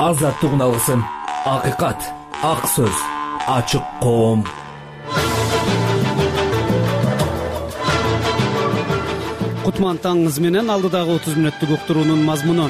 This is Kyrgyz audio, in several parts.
азаттык үналысын, акыйкат, ак сөз, ачык коом. Кутман таңыңыз менен алдыдагы 30 мүнөттүк уктуруунун мазмуну.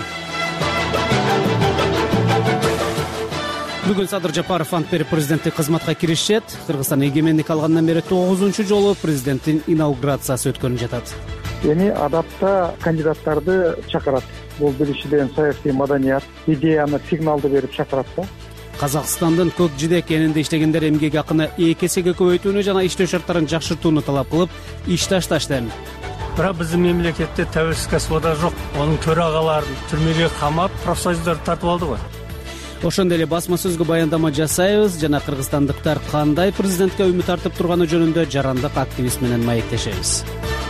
Бүгүн Садыр Жапаров ант берип президенттик кызматка киришет. Кыргызстан эгемендик алгандан бери 9-чу жолу президенттин инаугурациясы өткөрүлүп жатат. Эми адапта кандидаттарды чакырат. Бул биринчиден саясий маданият, идеяны, сигналды берип чакырат да. Казакстандын көк жидек энинде иштегендер эмгек акыны 2 эсеге көбөйтүүнү жана иштөө шарттарын жакшыртууну талап кылып, иш ташташты. Бирок биздин мемлекетте тәуелсиз кәсіподақ жок. Анын төрагаларын түрмөгө камап, профсоюздарды тартып алды го. Ошондой эле басма сөзгө баяндама жасайбыз жана кыргызстандыктар кандай президентке үмүт артып турганы жөнүндө жарандык активист менен маектешебиз.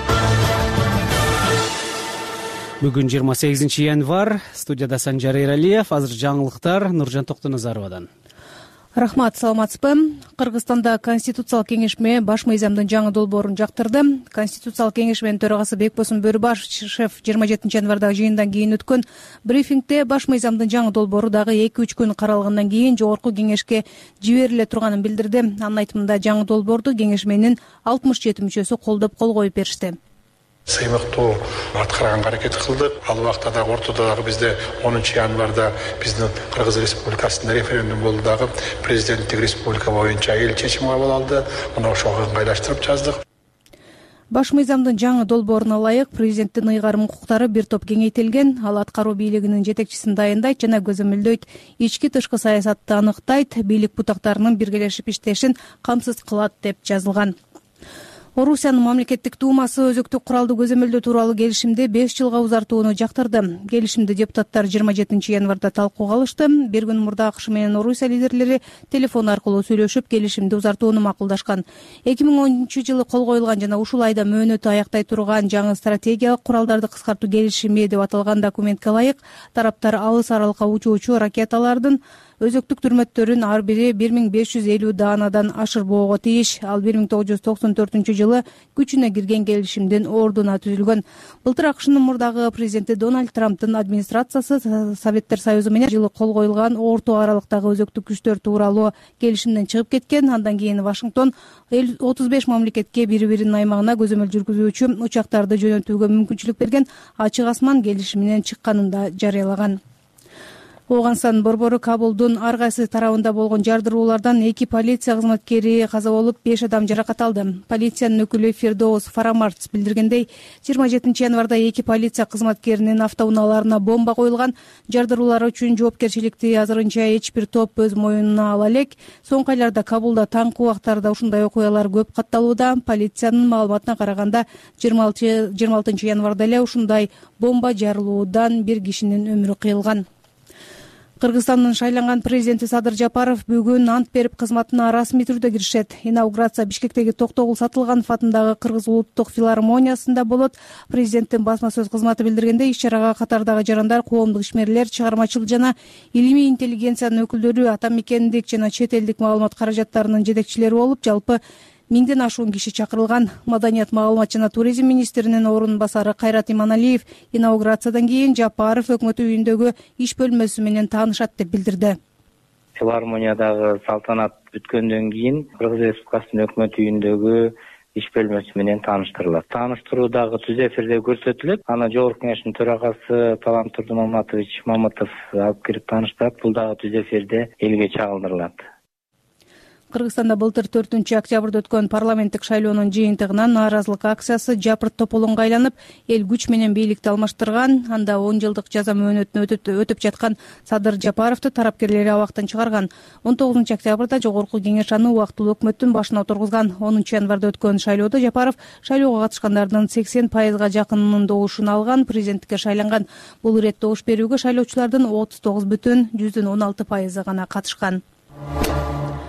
Бүгүн 28 январь, студияда Санжар Эралиев, азыр жаңылыктар Нуржан Токтоназаровадан. Рахмат, саламатсызбы? Кыргызстанда Конституциялык кеңешме баш мыйзамдын жаңы долбоорун жактырды. Конституциялык кеңешменин төрагасы Бекбосун Бөрүбашев 27 январдагы жыйындан кийин өткөн брифингде баш мыйзамдын жаңы долбоору дагы 2-3 күн каралгандан кийин жогорку кеңешке жибериле турганын билдирди. Анын айтымында жаңы долбоорду кеңешменин 67 мүчөсү колдоп кол коюп беришти. Сыймыктуу аткарганга аракет кылдык. Ал убакта да ортодо дагы бизде 10 январда биздин Кыргыз Республикасында референдум болду дагы президенттик республика боюнча эл чечим кабыл алды. Мына ошого ыңгайлаштырып жаздык. Баш мыйзамдын жаңы долбооруна ылайык президенттин ыйгарым укуктары бир топ кеңейтилген. Ал аткаруу бийлигинин жетекчисин дайындайт жана көзөмөлдөйт, ички-тышкы саясатты аныктайт, бийлик бутактарынын биргелешип иштешин камсыз кылат деп жазылган. Орусиянын мамлекеттик дуумасы өзөктүк куралды көзөмөлдөө тууралуу келишимди 5 жылга узартууну жактырды. Келишимди депутаттар 27 январда талкууга алышты. Бир күн мурда АКШ менен Орусия лидерлери телефон аркылуу сүйлөшүп, келишимди узартууну макулдашкан. 2010-жылы кол коюлган жана ушул айда мөөнөтү аяктай турган жаңы стратегиялык куралдарды кыскартуу келишими деп аталган документке ылайык тараптар алыс аралыкка учуучу ракеталардын өзөктүк түрмөттөрүн ар бири 1550 даанадан ашырбоого тийиш. Ал 1994-жылы күчүнө кирген келишимдин ордуна түзүлгөн. Былтыр АКШнын мурдагы президенти Дональд Трамптын администрациясы Советтер Союзу менен жылы кол коюлган орто аралыктагы өзөктүк күчтөр тууралуу келишимден чыгып кеткен. Андан кийин Вашингтон 35 мамлекетке бири-биринин аймагына көзөмөл жүргүзүүчү учактарды жөнөтүүгө мүмкүнчүлүк берген ачык асман келишиминен чыкканын да жарыялаган. Ооганстан борбору Кабулдун ар кайсы тарабында болгон жардыруулардан 2 полиция кызматкери каза болуп, 5 адам жаракат алды. Полициянын өкүлү Фирдоус Фарамарц билдиргендей, 27 январда 2 полиция кызматкеринин автоунааларына бомба коюлган. Жардыруулар үчүн жоопкерчиликти азырынча эч бир топ өз моюнуна ала элек. Соңку айларда Кабулда таңкы убактарда ушундай окуялар көп катталууда. Полициянын маалыматына караганда 26 январда эле ушундай бомба жарылуудан бир кишинин өмүрү кыйылган. Кыргызстандын шайланган президенти Садыр Жапаров бүгүн ант берип кызматына расмий түрдө киришет. Инаугурация Бишкектеги Токтогул Сатылганов атындагы Кыргыз улуттук филармониясында болот. Президенттин басма сөз кызматы билдиргендей, иш-чарага катардагы жарандар, коомдук ишмерлер, чыгармачыл жана илимий интеллигенциянын өкүлдөрү, атамекендик жана чет элдик маалымат каражаттарынын жетекчилери болуп, жалпы 1000ден ашуун киши чакырылган. Маданият, маалымат жана туризм министринин орун басары Кайрат Иманалиев инаугурациядан кийин Жапаров өкмөт үйүндөгү иш бөлмөсү менен таанышат деп билдирди. Филармониядагы салтанат бүткөндөн кийин Кыргыз Республикасынын өкмөт үйүндөгү иш бөлмөсү менен тааныштырылат. Тааныштыруу дагы түз эфирде көрсөтүлөт. Аны жогорку кеңештин төрагасы Талант Турдумаматович Мамытов алып кирип тааныштырат. Бул дагы түз эфирде элге чагылдырылат. Кыргызстанда былтыр 4-октябрда өткөн парламенттик шайлоонун жыйынтыгынан нааразылык акциясы жапырт тополоңго айланып, эл күч менен бийликти алмаштырган. Анда 10 жылдык жаза мөөнөтүн өтөп жаткан Садыр Жапаровду тарапкерлери абактан чыгарган. 19-октябрда жогорку кеңеш аны убактылуу өкмөттүн башына отургузган. 10 январда өткөн шайлоодо Жапаров шайлоого катышкандардын 80% жакынынын добушун алган, президенттикке шайланган. Бул ирет добуш берүүгө шайлоочулардын 39,16% гана катышкан.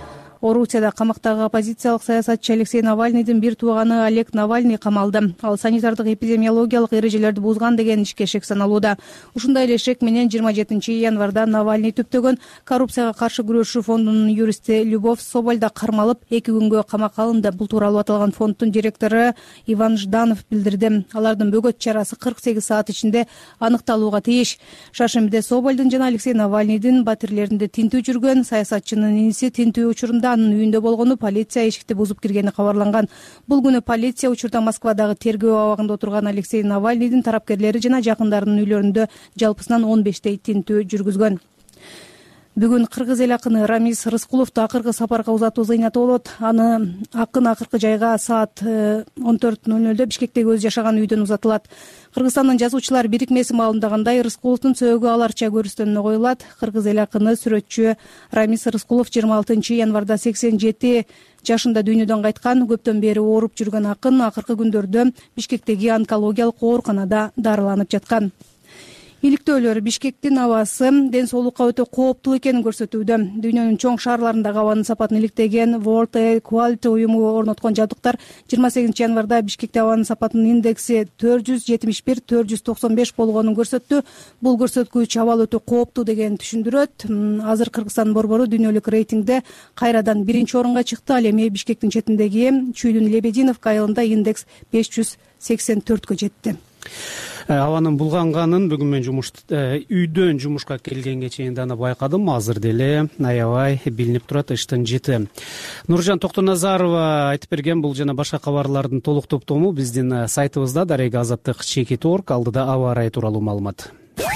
Орусияда камактагы оппозициялык саясатчы Алексей Навальныйдын бир тууганы Олег Навальный камалды. Ал санитардык эпидемиологиялык эрежелерди бузган деген ишке шек саналууда. Ушундай эле шек менен 27 январда Навальный түптөгөн коррупцияга каршы күрөшүү фондунун юристи Любовь Соболь да кармалып 2 күнгө камакка алынды. Бул тууралуу аталган фонддун директору Иван Жданов билдирди. Алардын бөгөт чарасы 48 саат ичинде аныкталууга тийиш. Шаршембиде Собольдун жана Алексей Навальныйдын батирлеринде тинтүү жүргөн. Саясатчынын иниси тинтүү учурунда анын үйүндө болгону, полиция эшикти бузуп киргени кабарланган. Бул күнү полиция учурда Москвадагы тергөө абагында отурган Алексей Навальныйдын тарапкерлери жана жакындарынын үйлөрүндө жалпысынан 15 тинтүү жүргүзгөн. Бүгүн кыргыз эл акыны Рамис Рыскуловду акыркы сапарга узатуу зыйнаты болот. Аны акын акыркы жайга саат 14:00 Бишкектеги өз жашаган үйдөн узатылат. Кыргызстандын жазуучулар бирикмеси маалымдагандай, Рыскуловдун сөөгү аларча көрүстөнүнө коюлат. Кыргыз эл акыны сүрөтчү Рамис Рыскулов 26 январда 87 жашында дүйнөдөн кайткан. Көптөн бери ооруп жүргөн акын акыркы күндөрдө Бишкектеги онкологиялык ооруканада дарыланып жаткан. Иликтөөлөр Бишкектин абасы ден соолукка өтө кооптуу экенин көрсөтүүдө. Дүйнөнүн чоң шаарларындагы абанын сапатын иликтеген World Air Quality уюму орноткон жабдыктар 28 январда Бишкекте абанын сапатынын индекси 471-495 болгонун көрсөттү. Бул көрсөткүч абал өтө кооптуу деген түшүндүрөт. Азыр Кыргызстан борбору дүйнөлүк рейтингде кайрадан 1-орунга чыкты. Ал эми Бишкектин четиндеги Чүйдүн Лебединовка айылында индекс 584кө жетти. Абанын булганганын бүгүн мен үйдөн жумушка келгенге чейин дана байкадым. Азыр деле аябай билинип турат иштин жити. Нуржан Токтоназарова айтып берген бул жана башка кабарлардын толук топтому биздин сайтыбызда Дарега Азаттык /org. Алдыда аба ырайы тууралуу маалымат.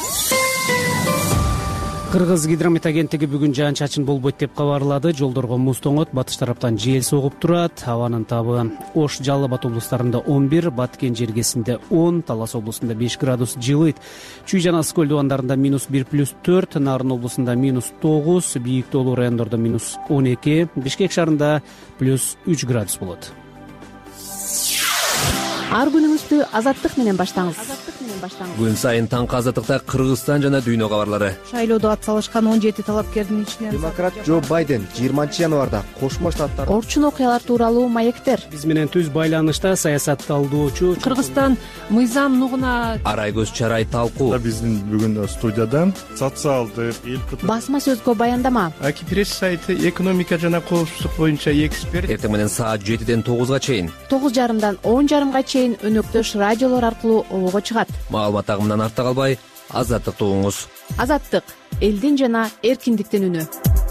Кыргыз гидромет агенттиги бүгүн жаан-чачын болбойт деп кабарлады. Жолдорго муз тоңот, батыш тараптан жел согуп турат. Абанын табы Ош, Жалал Абад облустарында 11, Баткен жергесинде 10, Талас облусунда 5 градус жылыйт. Чүй жана Ысык көл дубандарында -1+4, Нарын облусунда -9, Бийик Тоолуу райондордо -12, Бишкек шаарында +3 градус болот. Ар күнүңүздү азаттык менен баштаңыз. Күн сайын таңкы азаттыкта Кыргызстан жана дүйнө кабарлары. Шайлоодо ат салышкан 17 талапкердин ичинен демократ Джо Байден 20 январда Кошмо Штаттар орчун окуялар тууралуу маектер. Биз менен түз байланышта саясатталдоочу Кыргызстан мыйзам нугуна Арай көз чарай талкуу. Биздин бүгүн студияда социалдык басма сөзгө баяндама. Аки пресс сайты экономика жана коопсуздук боюнча эксперт. Эртең менен саат 7-ден 9-га чейин, 9:30-дан 10:30-га чейин өнөктөш радиолор аркылуу обого чыгат. Маалымат агымынан артта калбай, азаттыкты угуңуз. Азаттык — элдин жана эркиндиктин үнү.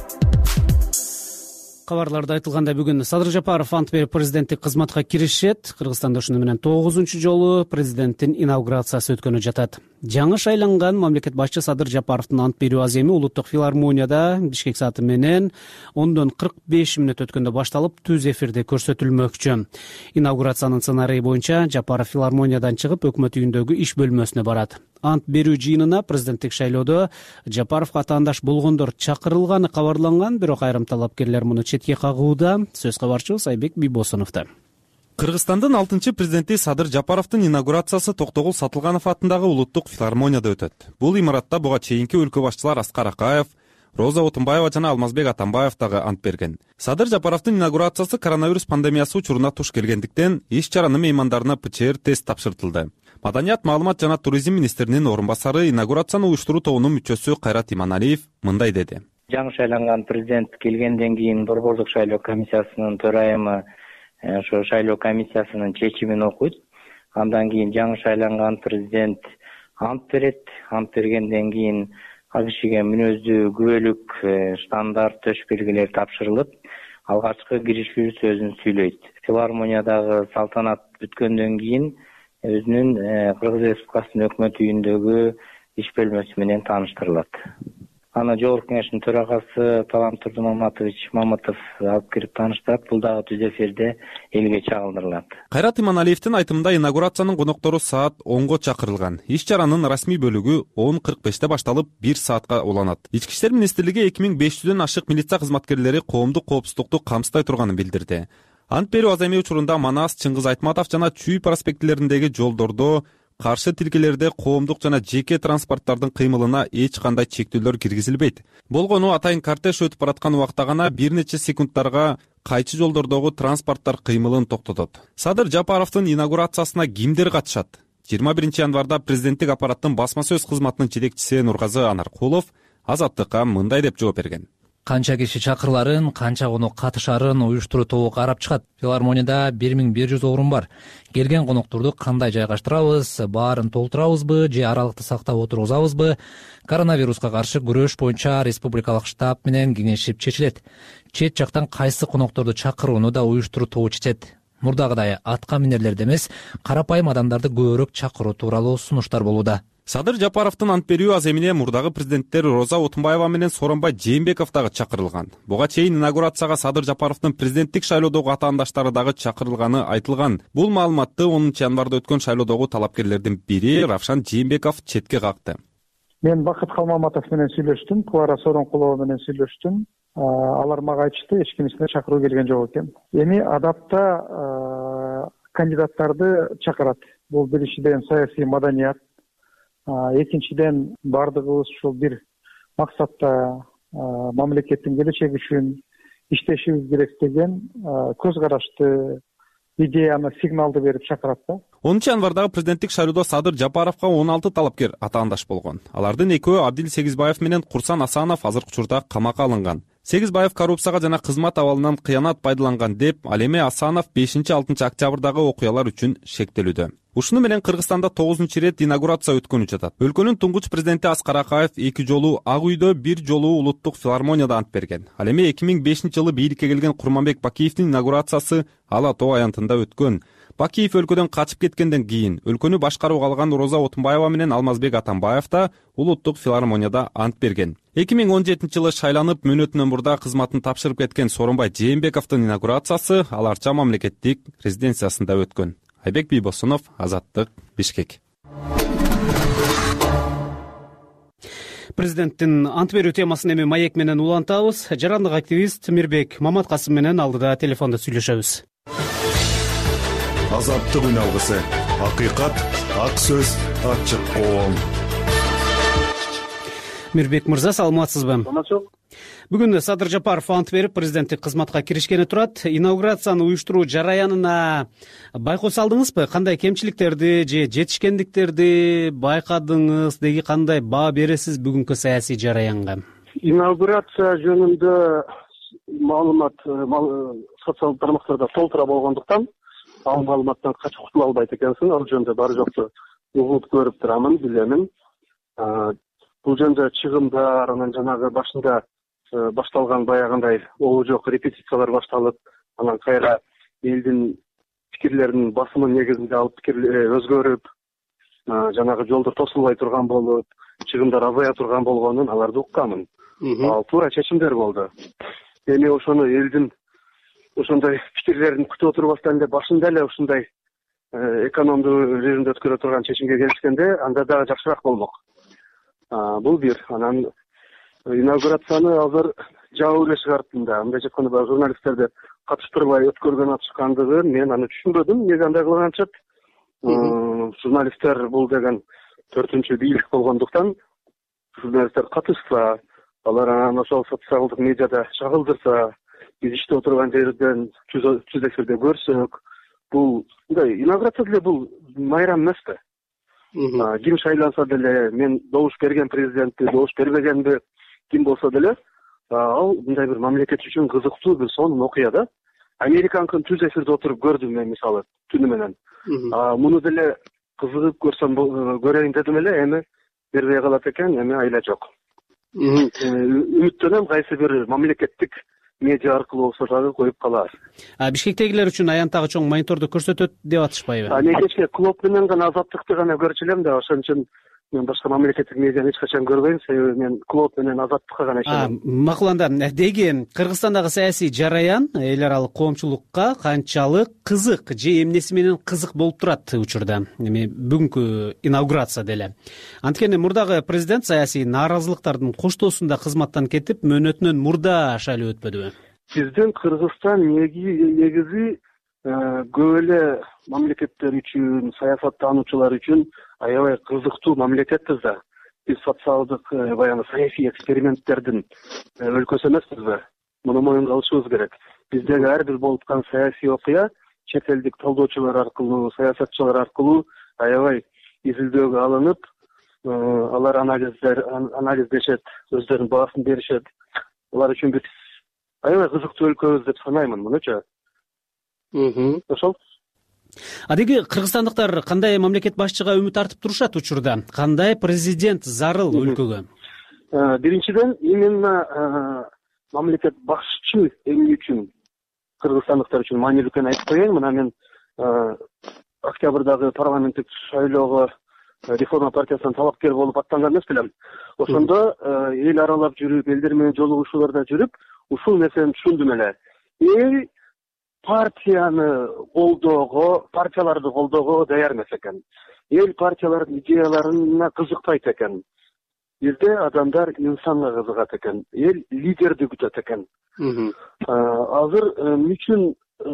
Кабарларда айтылгандай, бүгүн Садыр Жапаров ант берип президенттик кызматка киришет. Кыргызстанда ушуну менен 9-чу жолу президенттин инаугурациясы өткөнү жатат. Жаңы шайланган мамлекет башчы Садыр Жапаровдун ант берүү аземи улуттук филармонияда Бишкек сааты менен 10:45 өткөндө башталып, түз эфирде көрсөтүлмөкчү. Инаугурациянын сценарийи боюнча Жапаров филармониядан чыгып, өкмөт үйүндөгү иш бөлмөсүнө барат. Ант берүү жыйынына президенттик шайлоодо Жапаровго атаандаш болгондор чакырылганы кабарланган, бирок айрым талапкерлер муну четке кагууда. Сөз кабарчыбыз Айбек Бийбосуновдо. Кыргызстандын 6-чы президенти Садыр Жапаровдун инаугурациясы Токтогул Сатылганов атындагы улуттук филармонияда өтөт. Бул имаратта буга чейинки өлкө башчылар Аскар Акаев, Роза Отунбаева жана Алмазбек Атамбаев дагы ант берген. Садыр Жапаровдун инаугурациясы коронавирус пандемиясы учуруна туш келгендиктен иш чаранын меймандарына ПЧР тест тапшыртылды. Маданият, маалымат жана туризм министринин орун басары, инаугурацияны уюштуруу тобунун мүчөсү Кайрат Иманалиев мындай деди. Жаңы шайланган президент келгенден кийин борбордук шайлоо комиссиясынын төрайымы ошо шайлоо комиссиясынын чечимин окуйт. Андан кийин жаңы шайланган президент ант берет. Ант бергенден кийин ал кишиге мүнөздүү, күбөлүк, стандарт төш белгилер тапшырылып, алгачкы киришүү сөзүн сүйлөйт. Филармониядагы салтанат бүткөндөн кийин өзүнүн Кыргыз Республикасынын өкмөт үйүндөгү иш бөлмөсү менен тааныштырылат. Аны Жогорку Кеңештин төрагасы Талант Турдумаматович Мамытов алып кирип тааныштырат. Бул дагы түз эфирде элге чагылдырылат. Кайрат Иманалиевдин айтымында инаугурациянын коноктору саат 10-го чакырылган. Иш чаранын расмий бөлүгү 10:45 башталып 1 саатка уланат. Ички иштер министрлиги 2500дөн ашык милиция кызматкерлери коомдук коопсуздукту камсыздай турганын билдирди. Ант берүү аземи учурунда Манас, Чыңгыз Айтматов жана Чүй проспектилериндеги жолдордо каршы тилкелерде коомдук жана жеке транспорттардын кыймылына эч кандай чектөөлөр киргизилбейт. Болгону атайын кортеж өтүп бараткан убакта гана бир нече секундтарга кайчы жолдордогу транспорттар кыймылын токтотот. Садыр Жапаровдун инаугурациясына кимдер катышат? 21 январда президенттик аппараттын басма сөз кызматынын жетекчиси Нургазы Анаркулов Азаттыкка мындай деп жооп берген. Канча киши чакырыларын, канча конок катышарын уюштуруу тобу карап чыгат. Филармонияда 1100 орун бар. Келген конокторду кандай жайгаштырабыз, баарын толтурабызбы же аралыкты сактап отургузабызбы? Коронавируска каршы күрөш боюнча республикалык штаб менен кеңешип чечилет. Чет жактан кайсы конокторду чакырууну да уюштуруу тобу чечет. Мурдагыдай атка минерлерди эмес, карапайым адамдарды көбүрөөк чакыруу тууралуу сунуштар болууда. Садыр Жапаровдун ант берүү аз эмне мурдагы президенттер Роза Отунбаева менен Сооронбай Жээнбеков дагы чакырылган. Буга чейин инаугурацияга Садыр Жапаровдун президенттик шайлоодогу атаандаштары дагы чакырылганы айтылган. Бул маалыматты 10 январда өткөн шайлоодогу талапкерлердин бири Равшан Жээнбеков четке какты. Мен Бакыт Калмаматов менен сүйлөштүм, Клара Сооронкулова менен сүйлөштүм. Алар мага айтышты, эч кимисине чакыруу келген жок экен. Эми адапта кандидаттарды чакырат. Бул биринчиден саясий маданият, экинчиден бардыгыбыз ушул бир максатта мамлекеттин келечеги үчүн иштешибиз керек деген көз карашты, идеяны, сигналды берип чакырат да. 10 январдагы президенттик шайлоодо Садыр Жапаровго 16 талапкер атаандаш болгон. Алардын экөө Абдил Сегизбаев менен Курсан Асанов азыркы учурда камакка алынган. Сегизбаев коррупцияга жана кызмат абалынан кыянат пайдаланган деп, ал эми Асанов 5-6 октябрдагы окуялар үчүн шектелүүдө. Ушуну менен Кыргызстанда 9-рет инаугурация өткөнү жатат. Өлкөнүн туңгуч президенти Аскар Акаев 2 жолу Ак үйдө, 1 жолу Улуттук филармонияда ант берген. Ал эми 2005-жылы бийликке келген Курманбек Бакиевдин инаугурациясы Ала тоо аянтында өткөн. Бакиев өлкөдөн качып кеткенден кийин өлкөнү башкарууга алган Роза Отунбаева менен Алмазбек Атамбаев да Улуттук филармонияда ант берген. 2017-жылы шайланып мөөнөтүнөн мурда кызматын тапшырып кеткен Сооронбай Жээнбековдун инаугурациясы Аларча мамлекеттик резиденциясында өткөн. Айбек Бийбосунов, Азаттык, Бишкек. Президенттин ант берүү темасын эми маек менен улантабыз. Жарандык активист Мирбек Маматкасым менен алдыда телефондо сүйлөшөбүз. Азаттык үн алгысы. Акыйкат, ак сөз, ачык коом. Мирбек мырза, саламатсызбы? Саламатчылык. Бүгүн Садыр Жапаров ант берип президенттик кызматка киришкени турат. Инаугурацияны уюштуруу жараянына байкоо салдыңызбы? Кандай кемчиликтерди же жетишкендиктерди байкадыңыз? Деги кандай баа бересиз бүгүнкү саясий жараянга? Инаугурация жөнүндө маалымат социалдык тармактарда толтура болгондуктан ал маалыматтан качып кутула албайт экенсиң. Ал жөнүндө баары жокту угуп көрүп турамын, билемин. Бул жөнүндө чыгымдар, анан жанагы башында башталган баягындай обу жок репетициялар башталып, анан кайра элдин пикирлеринин басымы негизинде алып өзгөрүп, жанагы жолдор тосулбай турган болуп, чыгымдар азая турган болгонун аларды укканмын. Ал туура чечимдер болду. Эми ошону элдин ошондой пикирлерин күтүп отурбастан эле башында эле ушундай экономдуу режимде өткөрө турган чечимге келишкенде анда дагы жакшыраак болмок. Бул бир. Анан инаугурацияны азыр жабуу эле шартында, мындай айтканда баягы журналисттерди катыштырбай өткөргөн атышкандыгын мен аны түшүнбөдүм. Эмнеге андай кылганчат? Журналисттер бул деген 4-чү бийлик болгондуктан журналисттер катышса, алар анан ошол социалдык медиада чагылдырса, биз иштеп отурган жерден түз эфирде көрсөк, бул мындай инаугурация деле бул майрам эмеспи? Ким шайланса деле, мен добуш берген президентти, добуш бербегенди ким болсо деле, ал мындай бир мамлекет үчүн кызыктуу бир сонун окуя да. Американкын түз эфирде отуруп көрдүм мен мисалы түнү менен. Муну деле кызыгып көрсөм көрөйүн дедим эле, эми бербей калат экен, эми айла жок. Үмүттөнөм кайсы бир мамлекеттик медиа аркылуу болсо дагы коюп калар. Бишкектегилер үчүн аянттагы чоң мониторду көрсөтөт деп атышпайбы? Мен кечке клуб менен гана Азаттыкты гана көрчү элем да, ошон үчүн мен башка мамлекеттик медианы эч качан көрбөйм, себеби мен клуб менен Азаттыкка гана ишенем. Макул, анда деги Кыргызстандагы саясий жараян эл аралык коомчулукка канчалык кызык же эмнеси менен кызык болуп турат учурда? Эми бүгүнкү инаугурация деле. Анткени мурдагы президент саясий нааразылыктардын коштоосунда кызматтан кетип, мөөнөтүнөн мурда шайлоо өтпөдүбү? Биздин Кыргызстан негизи көп эле мамлекеттер үчүн, саясаттануучулар үчүн аябай кызыктуу мамлекетпиз да. Биз социалдык баягы саясий эксперименттердин өлкөсү эмеспиз да. Муну моюнга алышыбыз керек. Биздеги ар бир болуп аткан саясий окуя чет элдик талдоочулар аркылуу, саясатчылар аркылуу аябай изилдөөгө алынып, алар анализдешет, өздөрүнүн баасын беришет. Алар үчүн биз аябай кызыктуу өлкөбүз деп санаймын, мынучу. Ошол. Адеги кыргызстандыктар кандай мамлекет башчыга үмүт артып турушат учурда? Кандай президент зарыл өлкөгө? Биринчиден, именно мамлекет башчы эмне үчүн кыргызстандыктар үчүн маанилүү экенин айтып коеюн. Мына мен октябрдагы парламенттик шайлоого реформа партиясынан талапкер болуп аттанган эмес белем. Ошондо эл аралап жүрүп, элдер менен жолугушууларда жүрүп, ушул нерсени түшүндүм эле. Эл партияны колдоого, партияларды колдоого даяр эмес экен. Эл партиялардын идеяларына кызыкпайт экен. Бизде адамдар инсанга кызыгат экен. Эл лидерди күтөт экен. Азыр үчүн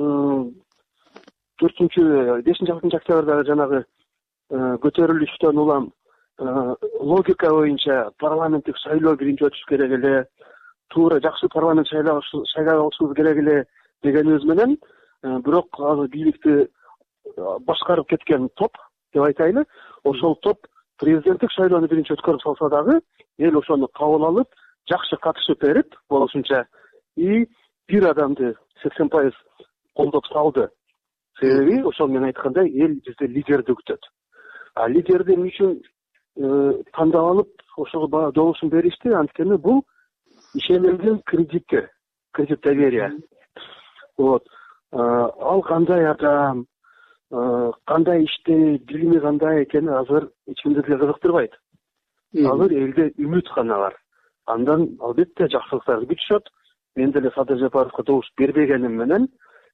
5-6 октябрдагы жанагы көтөрүлүштөн улам логика боюнча парламенттик шайлоо биринчи өтүш керек эле, туура жакшы парламент шайлап алышыбыз керек эле дегенибиз менен, бирок азыр бийликти башкарып кеткен топ деп айтайлы, ошол топ президенттик шайлоону биринчи өткөрүп салса дагы, эл ошону кабыл алып, жакшы катышып берип болушунча и бир адамды 80% колдоп салды. Себеби ошол мен айткандай, эл бизде лидерди күтөт. А лидерди эмне үчүн тандап алып, ошого добушун беришти? Анткени бул ишенилген кредит доверия. Вот. Ал кандай адам, кандай иштейт, билими кандай экени азыр эч кимди деле кызыктырбайт. Азыр элде үмүт гана бар. Андан албетте жакшылыктарды күтүшөт. Мен деле Садыр Жапаровго добуш бербегеним менен,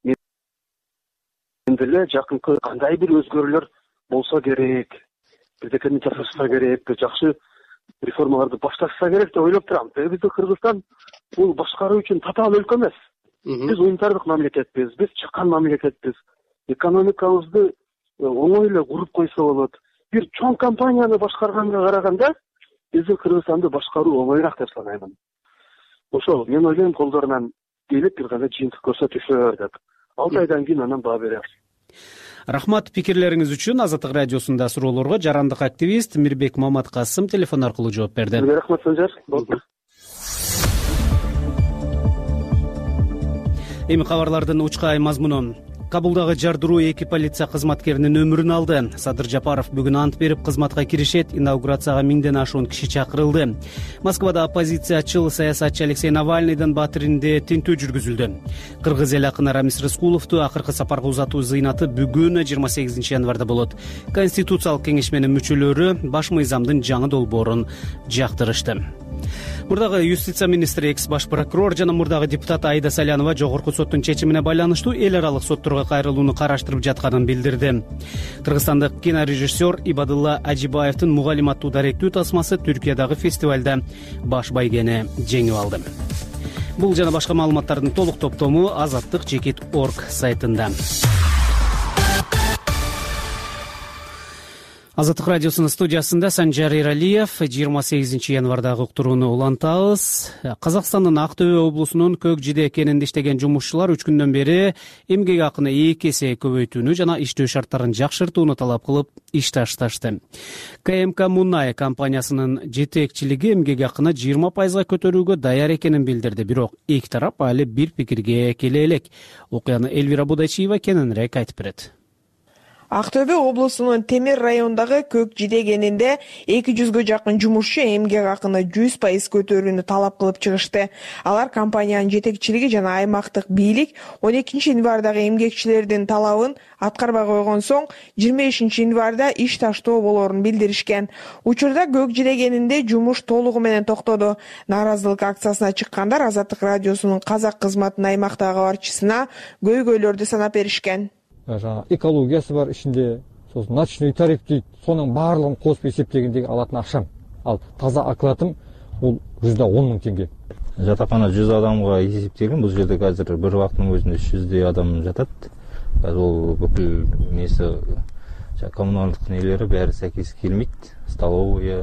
мен деле жакынкы кандай бир өзгөрүүлөр болсо керек, бирдекени жасашса керек, жакшы реформаларды башташса керек деп ойлоп турам. Биздин Кыргызстан бул башкаруу үчүн татаал өлкө эмес. Биз уюмдардык мамлекетпиз, биз чыккан мамлекетпиз. Экономикабызды оңой эле куруп койсо болот. Бир чоң компанияны башкарганга караганда биздин Кыргызстанды башкаруу оңойраак деп санаймын. Ошол мен ойлойм, колдорунан келип бир гана жыйынтык көрсөтүшөр деп. 6 айдан кийин анан баа беребиз. Рахмат пикирлериңиз үчүн. Азаттык радиосунда суроолорго жарандык активист Мирбек Маматкасым телефон аркылуу жооп берди. Рахмат Санжар. Эми кабарлардын учкай мазмуну. Кабулдагы жардыруу 2 полиция кызматкеринин өмүрүн алды. Садыр Жапаров бүгүн ант берип кызматка киришет. Инаугурацияга 1000ден ашуун киши чакырылды. Москвада оппозициячыл саясатчы Алексей Навальныйдын батиринде тинтүү жүргүзүлдү. Кыргыз эл акыны Рамис Рыскуловду акыркы сапарга узатуу зыйнаты бүгүн 28 январда болот. Конституциялык кеңешменин мүчөлөрү баш мыйзамдын жаңы долбоорун жактырышты. Мурдагы юстиция министри, экс баш прокурор жана мурдагы депутат Аида Салянова жогорку соттун чечимине байланыштуу эл аралык сотторго кайрылууну караштырып жатканын билдирди. Кыргызстандык кинорежиссер Ибадулла Ажибаевдин Мугалим аттуу даректүү тасмасы Түркиядагы фестивалда баш байгени жеңип алды. Бул жана башка маалыматтардын толук топтому azattik.org сайтында. Азаттык радиосунун студиясында Санжар Эралиев. 28 январдагы уктурууну улантабыз. Казакстандын Актөбө облусунун Көк Жиде кенинде иштеген жумушчулар 3 күндөн бери эмгек акыны 2 эсе көбөйтүүнү жана иштөө шарттарын жакшыртууну талап кылып иш ташташты. КМК Мунай компаниясынын жетекчилиги эмгек акыны 20% көтөрүүгө даяр экенин билдирди. Бирок эки тарап али бир пикирге келе элек. Окуяны Элвира Будачиева кененирээк айтып берет. Актөбө облусунун Темир районундагы Көк Жиде кенинде 200гө жакын жумушчу эмгек акыны 100% көтөрүүнү талап кылып чыгышты. Алар компаниянын жетекчилиги жана аймактык бийлик 12 январдагы эмгекчилердин талабын аткарбай койгон соң 25 январда иш таштоо болоорун билдиришкен. Учурда Көк Жиде кенинде жумуш толугу менен токтоду. Нааразылык акциясына чыккандар Азаттык радиосунун казак кызматынын аймактагы кабарчысына көйгөйлөрдү санап беришкен. Экологиясы бар ичинде, сосын ночной тариф дейт, сонун баарлыгын косуп эсептегенде алатын акчам. Ал таза окладым бул 110 000 теңге. Жатакана 100 адамга эсептелген. Бул жерде азыр бир убакыттын өзүндө 300 адам жатат. ол бүкіл несі коммуналдық нелері бәрі сәйкес келмейді, столовая.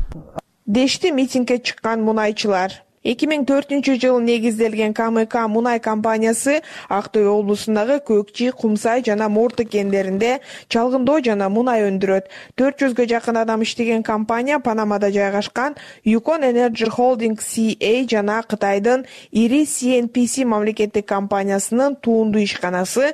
Дешти митингге чыккан мунайчылар. 2004-жылы негизделген КМК мунай компаниясы Ақтөбе облусундагы Көкчи, Кумсай жана Морты кендеринде чалгындоо жана мунай өндүрөт. 400-гө жакын адам иштеген компания Панамада жайгашкан Yukon Energy Holding CA жана Кытайдын ири CNPC мамлекеттик компаниясынын туунду ишканасы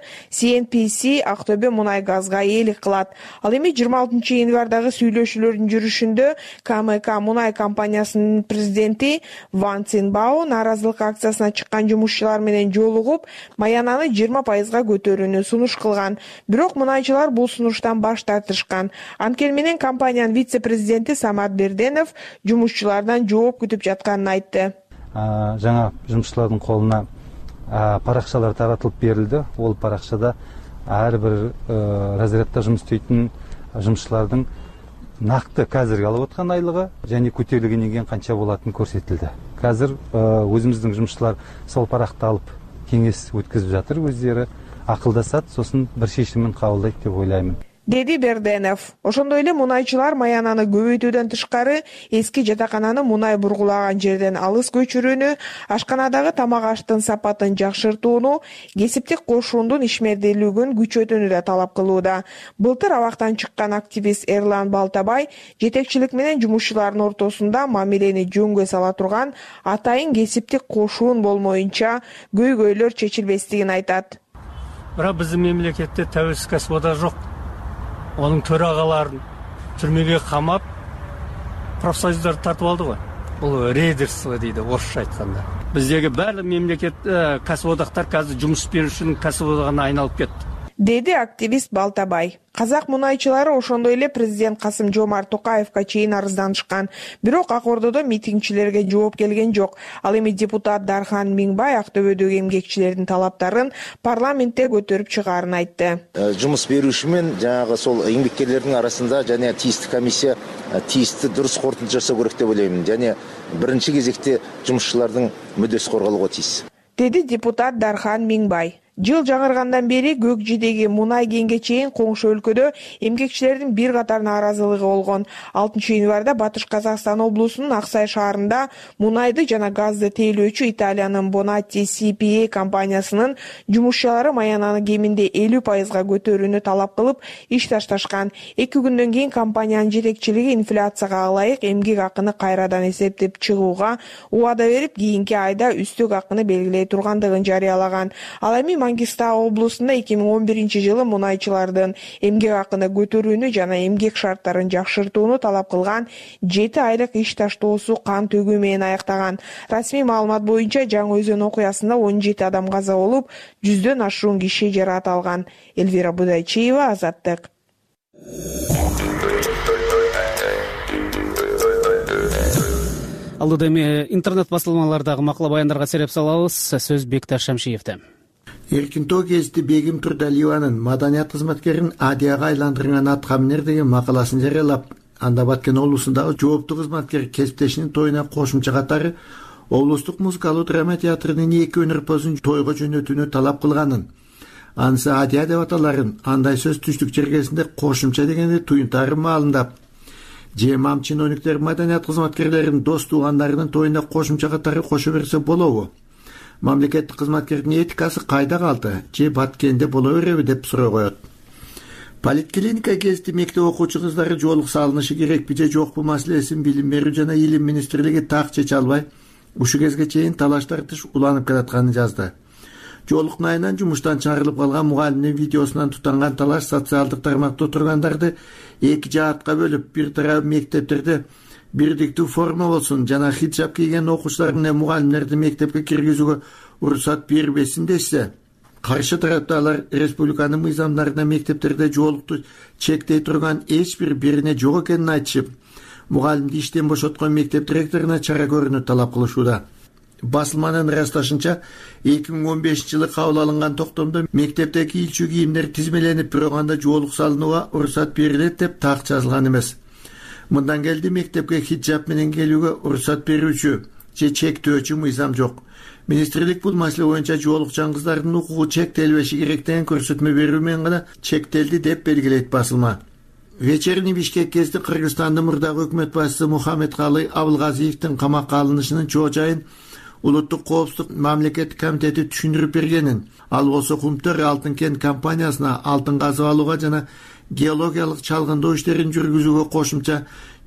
CNPC Ақтөбе мунай газга ээлик кылат. Ал эми 26-январдагы сүйлөшүүлөрдүн жүрүшүндө КМК мунай компаниясынын президенти Ван Цинбао нааразылык акциясына чыккан жумушчулар менен жолугуп, маянаны 20%га көтөрүүнү сунуш кылган. Бирок мунайчылар бул сунуштан баш тартышкан. Анткени менен компаниянын вице-президенти Самат Берденов жумушчулардан жооп күтүп жатканын айтты. Жаңа жумушчулардын колуна паракчалар таратылып берилди. Ол паракчада ар бир разрядда жумуш иштейтин жумушчулардын нақты қазіргі алып отқан айлығы және көтерілгеннен кейін қанша болатыны көрсетілді. Қазір өзіміздің жұмысшылар сол парақты алып кеңес өткізіп жатыр, өздері ақылдасады, сосын бір шешімін қабылдайды деп ойлаймын. Деди Берденов. Ошондой эле мунайчылар маянаны көбөйтүүдөн тышкары эски жатакананы мунай бургулаган жерден алыс көчүрүүнү, ашканадагы тамак аштын сапатын жакшыртууну, кесиптик кошуундун ишмердүүлүгүн күчөтүүнү да талап кылууда. Былтыр абактан чыккан активист Эрлан Балтабай жетекчилик менен жумушчулардын ортосунда мамилени жөнгө сала турган атайын кесиптик кошуун болмоюнча көйгөйлөр чечилбестигин айтат. Бирок биздин мемлекетте тәуелсиз кәсіподақ жок. Оның төрагаларын түрмеге қамап, профсоюздар тартып алды ғой. Бұл рейдерство дейді, орысша айтқанда. Біздегі барлық мемлекет кәсіподақтар қазір жұмыс берушінің кәсіподағына айналып кетті. Деди активист Балтабай. Казак мунайчылары ошондой эле президент Касым-Жомарт Токаевга чейин арызданышкан. Бирок Ак Ордодо митингчилерге жооп келген жок. Ал эми депутат Дархан Миңбай Актөбөдөгү эмгекчилердин талаптарын парламентте көтөрүп чыгаарын айтты. Жумуш берүүчү менен жанагы сол эмгеккерлердин арасында жана тийиштүү комиссия тийиштүү дурус корутунду жасоо керек деп ойлойм. Жана биринчи кезекте жумушчулардын мүддөсү корголго тийиш. Деди депутат Дархан Миңбай. Жыл жаңыргандан бери Көкжидеги мунай кенге чейин коңшу өлкөдө эмгекчилердин бир катар нааразылыгы болгон. 6-январда Батыш Казакстан облусунун Аксай шаарында мунайды жана газды тейлөөчү Италиянын Bonatti CPA компаниясынын жумушчулары маянаны кеминде 50%га көтөрүүнү талап кылып иш ташташкан. 2 күндөн кийин компаниянын жетекчилиги инфляцияга ылайык эмгек акыны кайрадан эсептеп чыгууга убада берип, кийинки айда үстөк акыны белгилей тургандыгын жарыялаган. Ал эми Мангистау облусунда 2011-жылы мунайчылардын эмгек акыны көтөрүүнү жана эмгек шарттарын жакшыртууну талап кылган 7 айлык иш таштоосу кан төгүү менен аяктаган. Расмий маалымат боюнча Жаңы Өзөн окуясында 17 адам каза болуп, 100дөн ашуун киши жаракат алган. Элвира Будайчиева, Азаттык. Ал эми интернет басылмалардагы макала баяндарга сереп салабыз. Сөз Бекташ Шамшиевде. Эркинтоо гезити Бегим Турдалиеванын маданият кызматкерин Адияга айландырган аткаминер деген макаласын жарыялап, анда Баткен облусундагы жооптуу кызматкер кесиптешинин тоюна кошумча катары облустук музыкалуу драма театрынын 2 өнөрпөзүн тойго жөнөтүүнү талап кылганын, анысы Адия деп аталарын андай сөз түштүк жергесинде кошумча дегенди туюнтарын маалындап, же мам чиновниктер маданият кызматкерлеринин дос туугандарынын тоюна кошумча катары кошо берсе болобу? Мамлекеттик кызматкердин этикасы кайда калды? Же Баткенде боло береби деп суроо коет. Политклиника гезити мектеп окуучу кыздары жоолук салынышы керекпи же жокпу маселесин Билим берүү жана Илим министрлиги так чече албай, ушу кезге чейин талаш тартыш уланып келатканын жазды. Жоолук айынан жумуштан чыгарылып калган мугалимдин видеосунан тутанган талаш социалдык тармакта отургандарды 2 жаатка бөлүп, бир тарабы мектептерде бирдиктүү форма болсун жана хиджаб кийген окуучулар менен мугалимдерди мектепке киргизүүгө уруксат бербесин десе, каршы тарапта алар республиканын мыйзамдарына мектептерде жоолукту чектей турган эч бирине жок экенин айтышып, мугалимди иштен бошоткон мектеп директоруна чара көрүүнү талап кылышууда. Басылманын ырасташынча 2015-жылы кабыл алынган токтомдо мектепте кийилчү кийимдер тизмеленип, бирок анда жоолук салынууга уруксат берилет деп так жазылган эмес. Мындан келди мектепке хиджаб менен келүүгө уруксат берүүчү же чектөөчү мыйзам жок. Министрлик бул маселе боюнча жоолукчан кыздардын укугу чектелбеши керек деген көрсөтмө берүү менен гана чектелди деп белгилейт басылма. Вечерний Бишкек кезди Кыргызстандын мурдагы өкмөт башчысы Мухаммедкалый Абылгазиевдин камакка алынышынын чоо жайын Улуттук коопсуздук мамлекеттик комитети түшүндүрүп бергенин, ал болсо Кумтөр Алтын кен компаниясына алтын казып алууга жана геологиялык чалгындоо иштерин жүргүзүүгө кошумча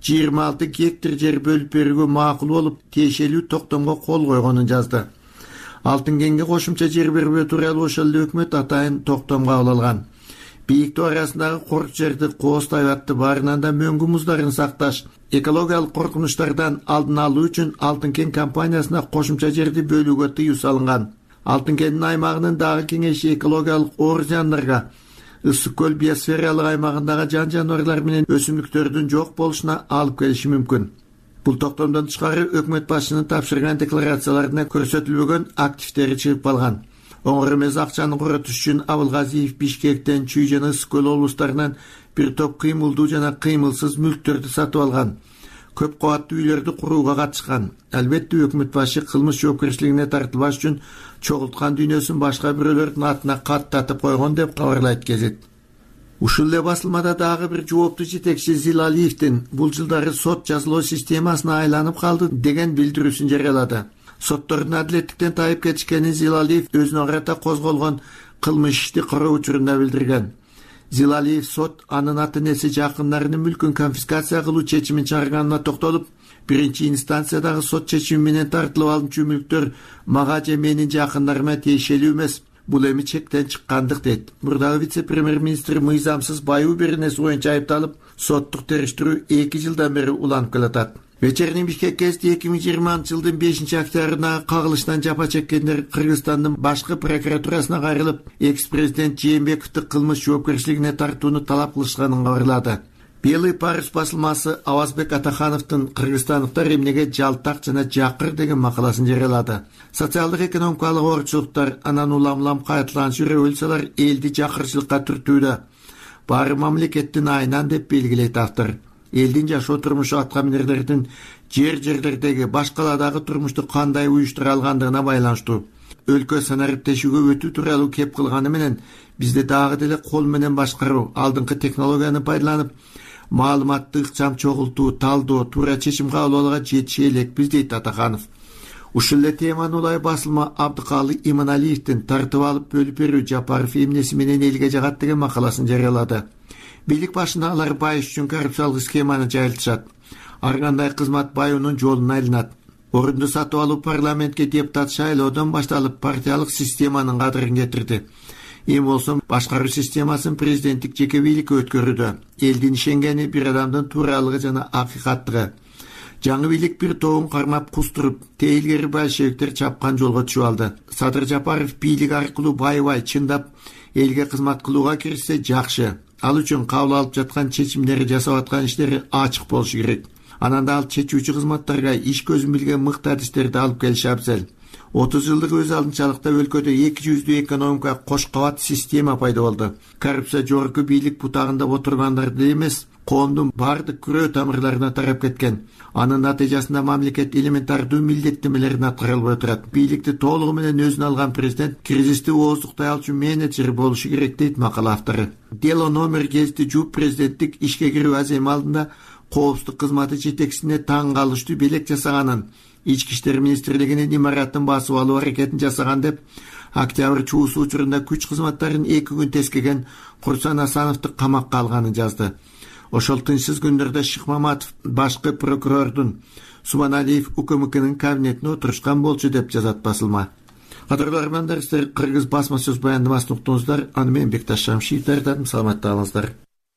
26 гектар жер бөлүп берүүгө макул болуп, тиешелүү токтомго кол койгонун жазды. Алтын кенге кошумча жер берүү тууралуу ошол эле өкмөт атайын токтом кабыл алган. Бийиктөө арасындагы корк жерди кооз тайбатты баарынан да мөңгү муздарын сакташ, экологиялык коркунучтардан алдын алуу үчүн Алтын кен компаниясына кошумча жерди бөлүүгө тыюу салынган. Алтын кендин аймагынын дагы кеңейиши экологиялык оор зыяндарга, ысык көл биосфералык аймагындагы жан жаныбарлар менен өсүмдүктөрдүн жок болушуна алып келиши мүмкүн. Бул токтомдон тышкары өкмөт башчынын тапшырган декларацияларына көрсөтүлбөгөн активдери чыгып калган. Оңор эмес акчаны коротуш үчүн Абылгазиев Бишкектен Чүй жана Ысык көл облустарынан бир топ кыймылдуу жана кыймылсыз мүлктөрдү сатып алган. Көп кабаттуу үйлөрдү курууга катышкан. Албетте өкмөт башы кылмыш жоопкерчилигине тартылбаш үчүн чогулткан дүйнөсүн башка бирөөлөрдүн атына каттатып койгон деп кабарлайт гезит. Ушул эле басылмада дагы бир жооптуу жетекчи Зилалиевдин бул жылдары сот жазалоо системасына айланып калды деген билдирүүсүн жарыялады. Соттордун адилеттиктен тайып кетишкенин Зилалиев өзүнө карата козголгон кылмыш ишти кароо учурунда билдирген. Зилалиев сот анын ата энеси жакындарынын мүлкүн конфискация кылуу чечимин чыгарганына токтолуп, биринчи инстанциядагы сот чечими менен тартылып алынчу мүлктөр мага же менин жакындарыма тиешелүү эмес, бул эми чектен чыккандык дейт. Мурдагы вице-премьер-министр мыйзамсыз байуу беренеси боюнча айыпталып, соттук териштирүү 2 жылдан бери уланып келатат. Вечерний Бишкек кезди 2020 жылдын 5-октябрында кагылыштан жапа чеккендер Кыргызстандын башкы прокуратурасына кайрылып, экс-президент Жээнбековду кылмыш жоопкерчилигине тартууну талап кылышканын кабарлады. Белый парус басылмасы Авазбек Атахановдун кыргызстандыктар эмнеге жалтак жана жакыр деген макаласын жарыялады. Социалдык экономикалык оорчулуктар анан улам кайталанчу революциялар элди жакырчылыкка түртүүдө. Баары мамлекеттин айынан деп белгилейт автор. Элдин жашоо турмушу аткаминерлердин жерлердеги башкаладагы турмушту кандай уюштура алгандыгына байланыштуу. Өлкө санариптешүүгө өтүү тууралуу кеп кылганы менен бизде дагы деле кол менен башкаруу, алдыңкы технологияны пайдаланып, маалыматты ыкчам чогултуу, талдоо, туура чечим кабыл алууга жетише элекпиз дейт Атаханов. Ушул эле теманы улай басылма Абдыкалы Иманалиевдин тартып алып бөлүп берүү Жапаров эмнеси менен элге жагат деген макаласын жарыялады. Бийлик башында алар байыш үчүн коррупциялык схеманы жайылтышат. Ар кандай кызмат байуунун жолуна айланат. Орунду сатып алуу парламентке депутат шайлоодон башталып партиялык системанын кадырын кетирди. Эми болсо башкаруу системасын президенттик жеке бийликке өткөрүүдө. Элдин ишенгени бир адамдын тууралыгы жана акыйкаттыгы. Жаңы бийлик бир тобун кармап кустуруп, тейлгери большевиктер чапкан жолго түшүп алды. Садыр Жапаров бийлик аркылуу байбай чындап элге кызмат кылууга киришсе жакшы. Ал үчүн кабыл алып жаткан чечимдери жасап аткан иштери ачык болушу керек. Анан да ал чечүүчү кызматтарга иш көзүн билген мыкты адистерди алып келиши абзел. 30 жылдык өз алдынчалыкта өлкөдө 2 жүздүү экономика кош кабат система пайда болду. Коррупция жогорку бийлик бутагында отургандарды эмес, коомдун бардык күрөө тамырларына тарап кеткен. Анын натыйжасында мамлекет элементардуу милдеттемелерин аткара албай турат. Бийликти толугу менен өзүнө алган президент кризисти ооздуктай алчу менеджер болушу керек дейт макала автору. Дело номер кезди жууп президенттик ишке кирүү азем алдында коопсуздук кызматы жетекчисине таң калыштуу белек жасаганын, Ички иштер министрлигинин имаратын басып алуу аракетин жасаган деп октябрь чуусу учурунда күч кызматтарын 2 күн тескеген Курсан Асановду камакка алганын жазды. Ошол тынчсыз күндөрдө Шык Маматов башкы прокурордун Субаналиев УКМКнын кабинетине отурушкан болчу деп жазат басылма. Кадырлуу армандар, сиздер кыргыз басма сөз баяндамасын уктуңуздар. Аны мен Бекташ Шамшиев даярдадым. Саламатта калыңыздар.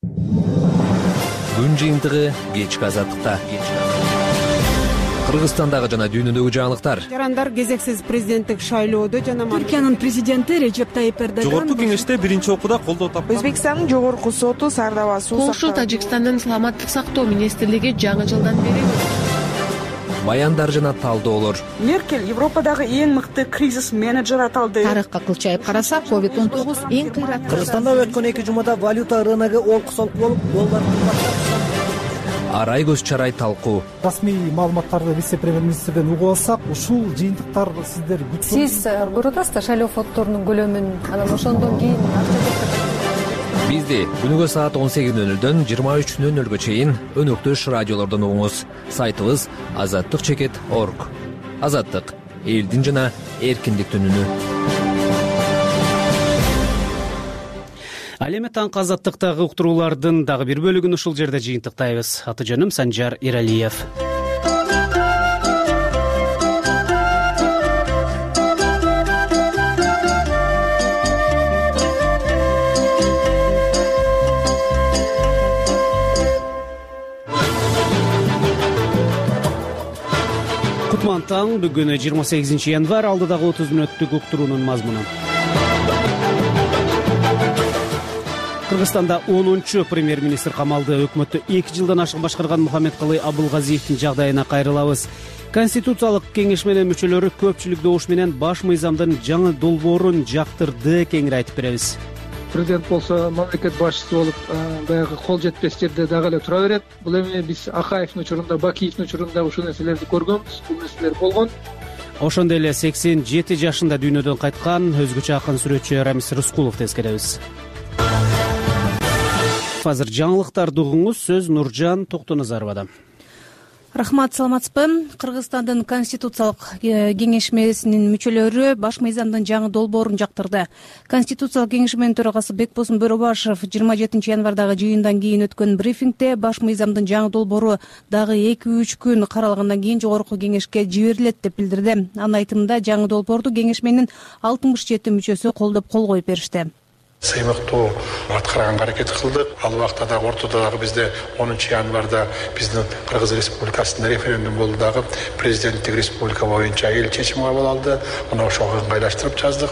Күн жыйынтыгы кечки азаттыкта. Кыргызстандагы жана дүйнөдөгү жаңылыктар. Жарандар кезексиз президенттик шайлоодо жана Түркиянын президенти Режеп Тайип Эрдоган жогорку кеңеште биринчи окууда колдоо тапкан. Өзбекстандын жогорку соту Сардава суу Польша, Тажикстандын саламаттык сактоо министрлиги жаңы жылдан бери баяндар жана талдоолор. Меркель Европадагы эң мыкты кризис менеджер аталды. Тарыхка кылчайып карасак, COVID-19 эң кыйрат. Кыргызстанда өткөн 2 жумада валюта рыногу олкусолук болуп, доллар кымбаттап арай көз чарай талкуу. Расмий маалыматтарды вице премьер министрден угуп алсак, ушул жыйынтыктар сиздер сиз көрүп атасызбы шайлоо фонддорунун көлөмүн, анан ошондон кийин Бизди күнүгө саат 18:00дөн 23:00га чейин өнөктөш радиолордон угуңуз. Сайтыбыз azattik.org. Азаттык — элдин жана эркиндиктин үнү. Ал эми таңкы азаттыктагы уктуруулардын дагы бир бөлүгүн ушул жерде жыйынтыктайбыз. Аты жөнүм Санжар Иралиев. Кутман таң, бүгүн 28 январь, алдыдагы 30 мүнөттүк уктуруунун мазмуну. Кыргызстанда 10-чу премьер-министр камалды. Өкмөттү 2 жылдан ашык башкарган Мухаммедкалый Абылгазиевдин жагдайына кайрылабыз. Конституциялык кеңеш менен мүчөлөрү көпчүлүк добуш менен баш мыйзамдын жаңы долбоорун жактырды. Кеңири айтып беребиз. Президент болсо мамлекет башчысы болуп, баягы кол жетпес жерде дагы эле тура берет. Бул эми биз Акаевдин учурунда, Бакиевдин учурунда ушул нерселерди көргөнбүз. Бул нерселер болгон. Ошондой эле 87 жашында дүйнөдөн кайткан өзгөчө акын сүрөтчү Рамис Рыскуловду эскеребиз. Азыр жаңылыктарды угуңуз. Сөз Нуржан Токтоназаровада. Рахмат, саламатсызбы? Кыргызстандын Конституциялык кеңешмесинин мүчөлөрү баш мыйзамдын жаңы долбоорун жактырды. Конституциялык кеңешменин төрагасы Бекбосун Бөрөбашев 27 январдагы жыйындан кийин өткөн брифингде баш мыйзамдын жаңы долбоору дагы 2-3 күн каралгандан кийин жогорку кеңешке жиберилет деп билдирди. Анын айтымында жаңы долбоорду кеңешменин 67 мүчөсү колдоп кол коюп беришти. Сыймыктуу аткарганга аракет кылдык. Ал убакта дагы ортодо дагы бизде 10 январда биздин Кыргыз Республикасында референдум болду дагы президенттик республика боюнча эл чечим кабыл алды. Мына ошого ыңгайлаштырып жаздык.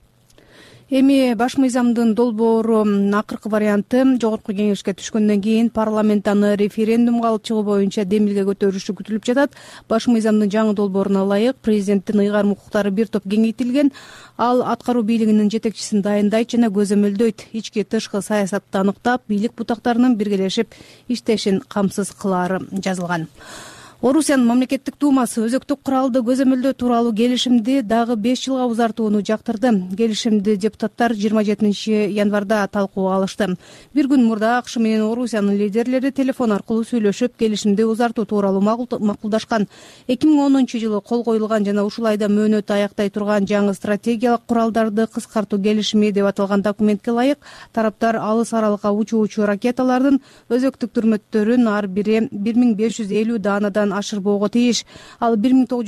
Эми баш мыйзамдын долбоору акыркы варианты жогорку кеңешке түшкөндөн кийин парламент аны референдумга алып чыгуу боюнча демилге көтөрүшү күтүлүп жатат. Баш мыйзамдын жаңы долбооруна ылайык президенттин ыйгарым укуктары бир топ кеңейтилген. Ал аткаруу бийлигинин жетекчисин дайындайт жана көзөмөлдөйт. Ички тышкы саясатты аныктап, бийлик бутактарынын биргелешип иштешин камсыз кылаары жазылган. Орусиянын мамлекеттик думасы өзөктүк куралды көзөмөлдөө тууралуу келишимди дагы 5 жылга узартууну жактырды. Келишимди депутаттар 27 январда талкууга алышты. Бир күн мурда АКШ менен Орусиянын лидерлери телефон аркылуу сүйлөшүп, келишимди узартуу тууралуу макулдашкан. 2010 жылы кол коюлган жана ушул айда мөөнөтү аяктай турган жаңы стратегиялык куралдарды кыскартуу келишими деп аталган документке ылайык, тараптар алыс аралыкка учуучу ракеталардын өзөктүк түрмөттөрүн ар бири 1550 даанадан ашырбоого тийиш. Ал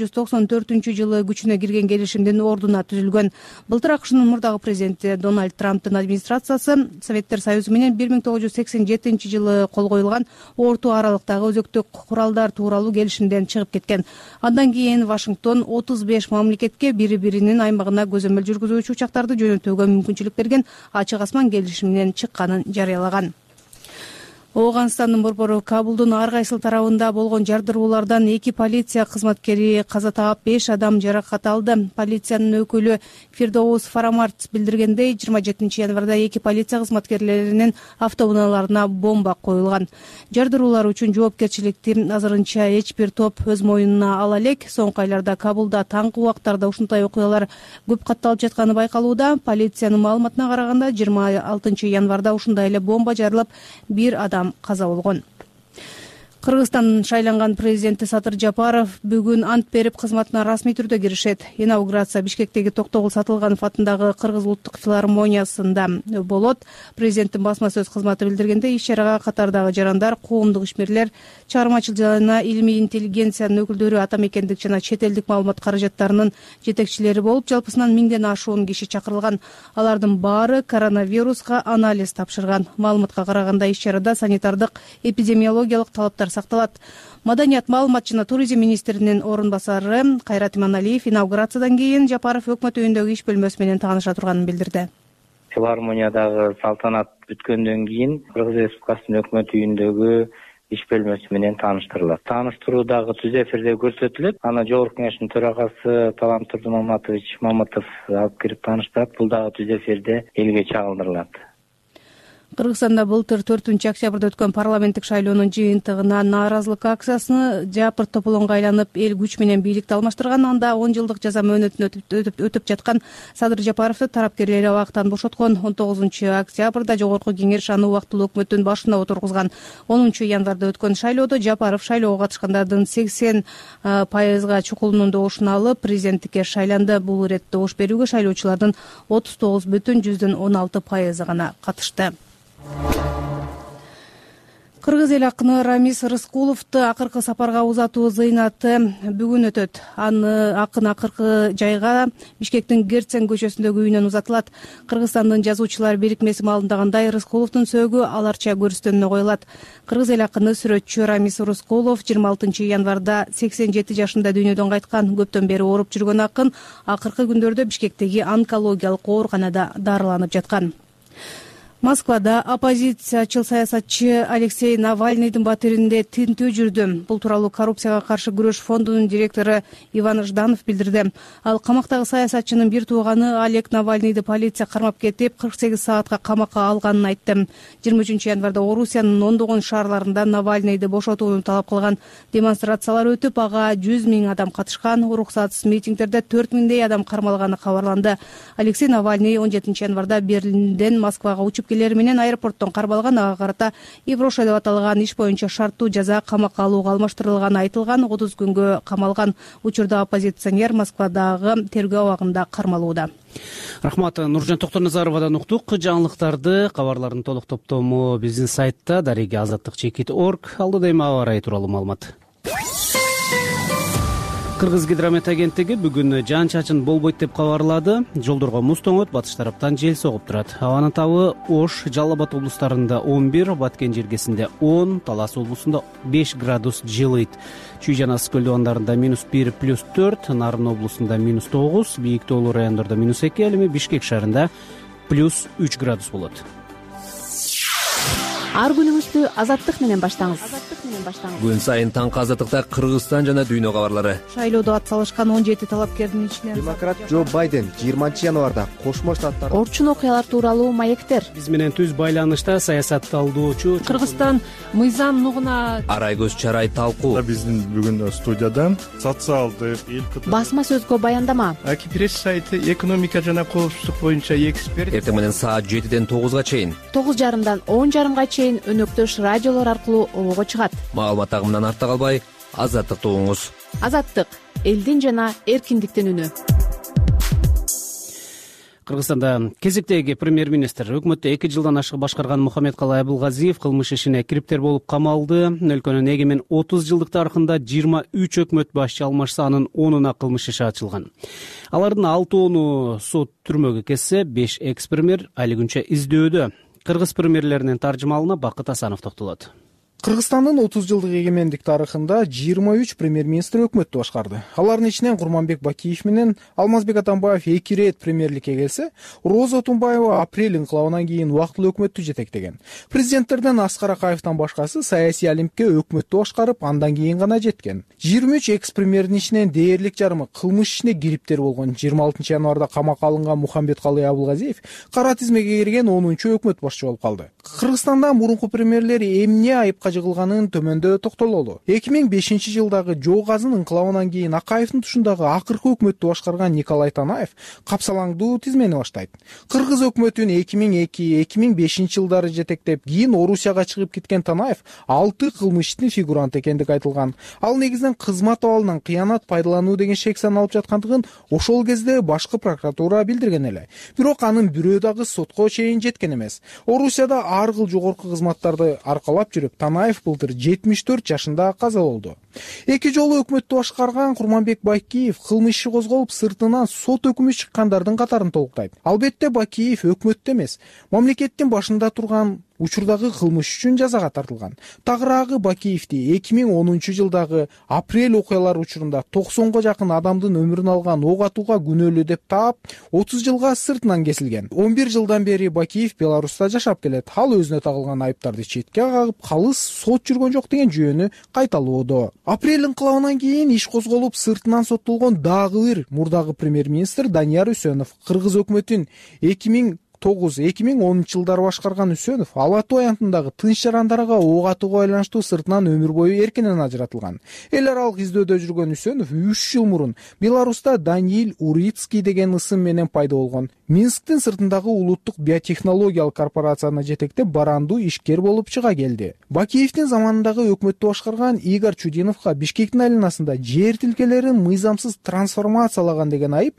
1994 жылы күчүнө кирген келишимдин ордуна түзүлгөн. Былтыр АКШнын мурдагы президенти Дональд Трамптын администрациясы Советтер Союзу менен 1987 жылы кол коюлган орто аралыктагы өзөктүк куралдар тууралуу келишимден чыгып кеткен. Андан кийин Вашингтон 35 мамлекетке бири-биринин аймагына көзөмөл жүргүзүүчү учактарды жөнөтүүгө мүмкүнчүлүк берген ачык асман келишиминен чыкканын жарыялаган. Ооганстандын борбору Кабулдун ар кайсыл тарабында болгон жардыруулардан 2 полиция кызматкери каза таап, 5 адам жаракат алды. Полициянын өкүлү Фирдоус Фарамарт билдиргендей, 27 январда 2 полиция кызматкерлеринин автоунааларына бомба коюлган. Жардыруулар үчүн жоопкерчиликти азырынча эч бир топ өз моюнуна ала элек. Соңку айларда Кабулда таңкы убактарда ушундай окуялар көп катталып жатканы байкалууда. Полициянын маалыматына караганда 26 январда ушундай эле бомба жарылып, бир адам каза болгон. Кыргызстандын шайланган президенти Садыр Жапаров бүгүн ант берип кызматына расмий түрдө киришет. Инаугурация Бишкектеги Токтогул Сатылганов атындагы Кыргыз улуттук филармониясында болот. Президенттин басма сөз кызматы билдиргенде, иш-чарага катардагы жарандар, коомдук ишмерлер, чыгармачыл жана илимий интеллигенциянын өкүлдөрү, ата мекендик жана чет элдик маалымат каражаттарынын жетекчилери болуп, жалпысынан 1000ден ашуун киши чакырылган. Алардын баары коронавируска анализ тапшырган. Маалыматка караганда, иш-чарада санитардык эпидемиологиялык талаптар сакталат. Маданият, маалымат жана туризм министринин орун басары Кайрат Иманалиев инаугурациядан кийин Жапаров өкмөт үйүндөгү иш бөлмөсү менен тааныша турганын билдирди. Филармониядагы салтанат бүткөндөн кийин Кыргыз Республикасынын өкмөт үйүндөгү иш бөлмөсү менен тааныштырылат. Тааныштыруу дагы түз эфирде көрсөтүлөт. Аны жогорку кеңештин төрагасы Талам Турдумаматович Маматов алып кирип тааныштырат. Бул дагы түз эфирде элге чагылдырылат. Кыргызстанда былтыр 4-октябрда өткөн парламенттик шайлоонун жыйынтыгына нааразылык акциясыны жапырт тополоңго айланып эл күч менен бийликти алмаштырган, анда 10 жылдык жаза мөөнөтүн өтөп жаткан Садыр Жапаровду тарапкерлери абактан бошоткон. 19 октябрда Жогорку Кеңеш аны убактылуу өкмөттүн башына отургузган. 10 январда өткөн шайлоодо Жапаров шайлоого катышкандардын 80% чукулунун добушун алып президенттикке шайланды. Бул ирет добуш берүүгө шайлоочулардын 39,16% гана катышты. Кыргыз эл акыны Рамис Рыскуловду акыркы сапарга узатуу зыйнаты бүгүн өтөт. Акын акыркы жайга Бишкектин Герцен көчөсүндөгү үйүнөн узатылат. Кыргызстандын жазуучулар бирикмеси маалымдагандай, Рыскуловдун сөөгү аларча көрүстөнүнө коюлат. Кыргыз эл акыны сүрөтчү Рамис Рыскулов 26 январда 87 жашында дүйнөдөн кайткан. Көптөн бери ооруп жүргөн акын акыркы күндөрдө Бишкектеги онкологиялык ооруканада дарыланып жаткан. Москвада оппозициячыл саясатчы Алексей Навальныйдын батиринде тинтүү жүрдү. Бул тууралуу коррупцияга каршы күрөш фондунун директору Иван Жданов билдирди. Ал камактагы саясатчынын бир тууганы Олег Навальныйды полиция кармап кетип 48 саатка камакка алганын айтты. 23 январда Орусиянын ондогон шаарларында Навальныйды бошотууну талап кылган демонстрациялар өтүп, ага 100 000 адам катышкан. Уруксатсыз митингдерде 4 000 адам кармалганы кабарланды. Алексей Навальный 17 январда Берлинден Москвага учуп келери менен аэропорттон кармалган. Ага карата Иброша деп аталган иш боюнча шарттуу жаза камакка алууга алмаштырылганы айтылган. 30 күнгө камалган. Учурда оппозиционер Москвадагы тергөө абагында кармалууда. Рахмат. Нуржан Токторназаровадан уктук. Жаңылыктарды, кабарлардын толук топтому биздин сайтта daregeazаттыk.org. Алдыда эми аба ырайы тууралуу маалымат. Кыргыз гидромет агенттиги бүгүн жаан-чачын болбойт деп кабарлады. Жолдорго муз тоңот, батыш тараптан жел согуп турат. Абанын табы Ош, Жалал Абад облустарында 11, Баткен жергесинде 10, Талас облусунда 5 градус жылыйт. Чүй жана ысык көл абандарында -1, +4, Нарын облусунда -9, бийик тоолуу райондордо -2, ал эми Бишкек шаарында +3 градус болот. Ар күнүңүздү азаттык менен баштаңыз. Күн сайын таңкы азаттыкта Кыргызстан жана дүйнө кабарлары. Шайлоодо ат салышкан 17 талапкердин ичинен демократ Джо Байден 20 январда Кошмо Штаттар орчун окуялар тууралуу маектер. Биз менен түз байланышта саясат талдоочу Кыргызстан мыйзам нугуна Арайгөз Чарай талкуу. Биздин бүгүн студияда социалдык басма сөзгө баяндама. Аки пресс сайты экономика жана коопсуздук боюнча эксперт. Эртең менен саат 7-ден 9-га чейин, 9:30дан 10:30га чейин өнөктөш радиолор аркылуу обого чыгат. Маалымат агымынан артта калбай, азаттыкты угуңуз. Азаттык — элдин жана эркиндиктин үнү. Кыргызстанда кезектеги премьер-министр өкмөттө 2 жылдан ашык башкарган Мухаммедкалый Абылгазиев кылмыш ишине кириптер болуп камалды. Өлкөнүн эгемен 30 жылдык тарыхында 23 өкмөт башчы алмашса, анын 10-уна кылмыш иши ачылган. Алардын 6-ону сот түрмөгө кетсе, 5 экс-премьер али күнчө издөөдө. Кыргыз премьерлеринин таржымалына Бакыт Асанов токтолот. Кыргызстандын 30 жылдык эгемендик тарыхында 23 премьер-министр өкмөттү башкарды. Алардын ичинен Курманбек Бакиев менен Алмазбек Атамбаев 2 рет премьерликке келсе, Роза Отунбаева апрель инкылабынан кийин убактылуу өкмөттү жетектеген. Президенттерден Аскар Акаевдин башкасы саясий алимке өкмөттү башкарып, андан кийин гана жеткен. 23 экс-премьердин ичинен дээрлик жарымы кылмыш ишине кириптер болгон. 26 январда камакка алынган Мухаммедкалый Абылгазиев кара тизмеге кирген 10-чу өкмөт башчы болуп калды. Кыргызстанда мурунку премьерлер эмне айыпка жыгылганын төмөндө токтололу. 2005 жылдагы Жоо Казын инкылабынан кийин Акаевдин тушундагы акыркы өкмөттү башкарган Николай Танаев капсалаңдуу тизмени баштайт. Кыргыз өкмөтүн 2002-2005 жылдары жетектеп, кийин Орусияга чыгып кеткен Танаев 6 кылмыш иштин фигуранты экендиги айтылган. Ал негизинен кызмат абалынан кыянат пайдалануу деген шек саналып жаткандыгын ошол кезде башкы прокуратура билдирген эле. Бирок анын бирөө дагы сотко чейин жеткен эмес. Орусияда ар кыл жогорку кызматтарды аркалап жүрүп, Танаев былтыр 74 жашында каза болду. 2 жолу өкмөттү башкарган Курманбек Бакиев кылмыш иши козголуп, сыртынан сот өкүмү чыккандардын катарын толуктайт. Албетте Бакиев өкмөттө эмес, мамлекеттин башында турган учурдагы кылмыш үчүн жазага тартылган. Тагыраагы Бакиевди 2010 жылдагы апрель окуялары учурунда 90га жакын адамдын өмүрүн алган ок атууга күнөөлүү деп таап, 30 жылга сыртынан кесилген. 11 жылдан бери Бакиев Беларуста жашап келет. Ал өзүнө тагылган айыптарды четке кагып, калыс сот жүргөн жок деген жүйөнү кайталоодо. Апрель инкылабынан кийин иш козголуп, сыртынан соттолгон дагы бир мурдагы премьер-министр Данияр Үсөнов Кыргыз өкмөтүн 2009-2010 башкарган Үсөнов Ала Той антындагы тынч жарандарга ок атууга байланыштуу сыртынан өмүр бою эркинен ажыратылган. Эл аралык издөөдө жүргөн Үсөнов 3 жыл мурун Беларуста Даниил Урицкий деген ысым менен пайда болгон. Минсктин сыртындагы улуттук биотехнологиялык корпорацияны жетектеп барандуу ишкер болуп чыга келди. Бакиевдин заманындагы өкмөттү башкарган Игорь Чудиновго Бишкектин айланасында жер тилкелерин мыйзамсыз трансформациялаган деген айып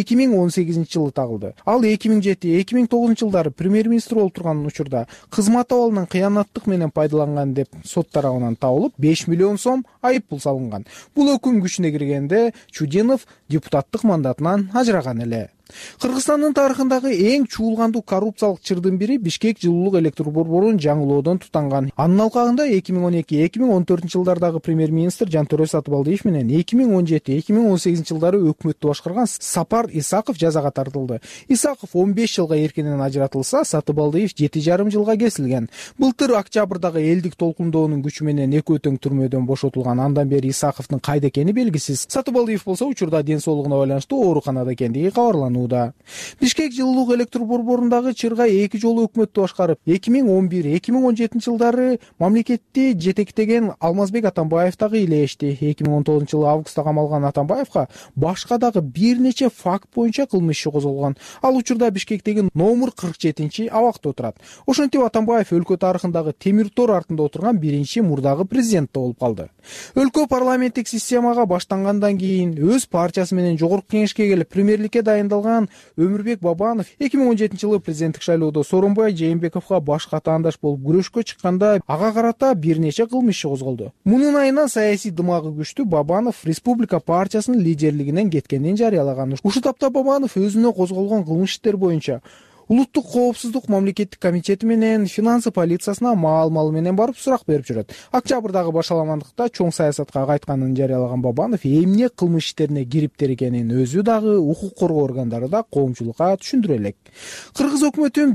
2018-жылы тагылды. Ал 2007-2009 жылдары премьер-министр болуп турган учурда кызмат абалынан кыянаттык менен пайдаланган деп сот тарабынан табылып 5 миллион сом айып пул салынган. Бул өкүм күчүнө киргенде Чудинов депутаттык мандатынан ажыраган эле. Кыргызстандын тарыхындагы эң чуулгандуу коррупциялык чырдын бири Бишкек жылуулук электр борборун жаңылоодон тутанган. Анын алкагында 2012-2014 жылдардагы премьер-министр Жантөрө Сатыбалдиев менен 2017-2018 жылдары өкмөттү башкарган Сапар Исаков жазага тартылды. Исаков 15 жылга эркинен ажыратылса, Сатыбалдиев 7,5 жылга кесилген. Былтыр октябрдагы элдик толкундоонун күчү менен экөө тең түрмөдөн бошотулган. Андан бери Исаковдун кайда экени белгисиз. Сатыбалдиев болсо учурда ден соолугуна байланыштуу ооруканада экендиги кабарланды. Бишкек жылуулук электр борборундагы чыргай 2 жолу өкмөттү башкарып, 2011-2017 жылдары мамлекетти жетектеген Алмазбек Атамбаев дагы илешти. 2019 жылы августта камалган Атамбаевга башка дагы бир нече факт боюнча кылмыш иши козголгон. Ал учурда Бишкектеги номер 47 абакта отурат. Ошентип Атамбаев өлкө тарыхындагы темир тор артында отурган биринчи мурдагы президент болуп калды. Өлкө парламенттик системага баштангандан кийин өз партиясы менен жогорку кеңешке келип премьерликке дайындалган Өмүрбек Бабанов 2017 жылы президенттик шайлоодо Сооронбай Жээнбековго баш катаандаш болуп күрөшкө чыкканда ага карата бир нече кылмыш иши козголду. Мунун айынан саясий дымагы күчтүү Бабанов Республика партиясынын лидерлигинен кеткенин жарыялаган. Ушул тапта Бабанов өзүнө козголгон кылмыш иштер боюнча Улуттук коопсуздук мамлекеттик комитети менен финансы полициясына маал-малы менен барып сурак берип жүрөт. Октябрдагы башаламандыкта чоң саясатка кайтканын жарыялаган Бабанов эмне кылмыш иштерине кириптер экенин өзү дагы укук коргоо органдары да коомчулукка түшүндүрө элек. Кыргыз өкмөтүн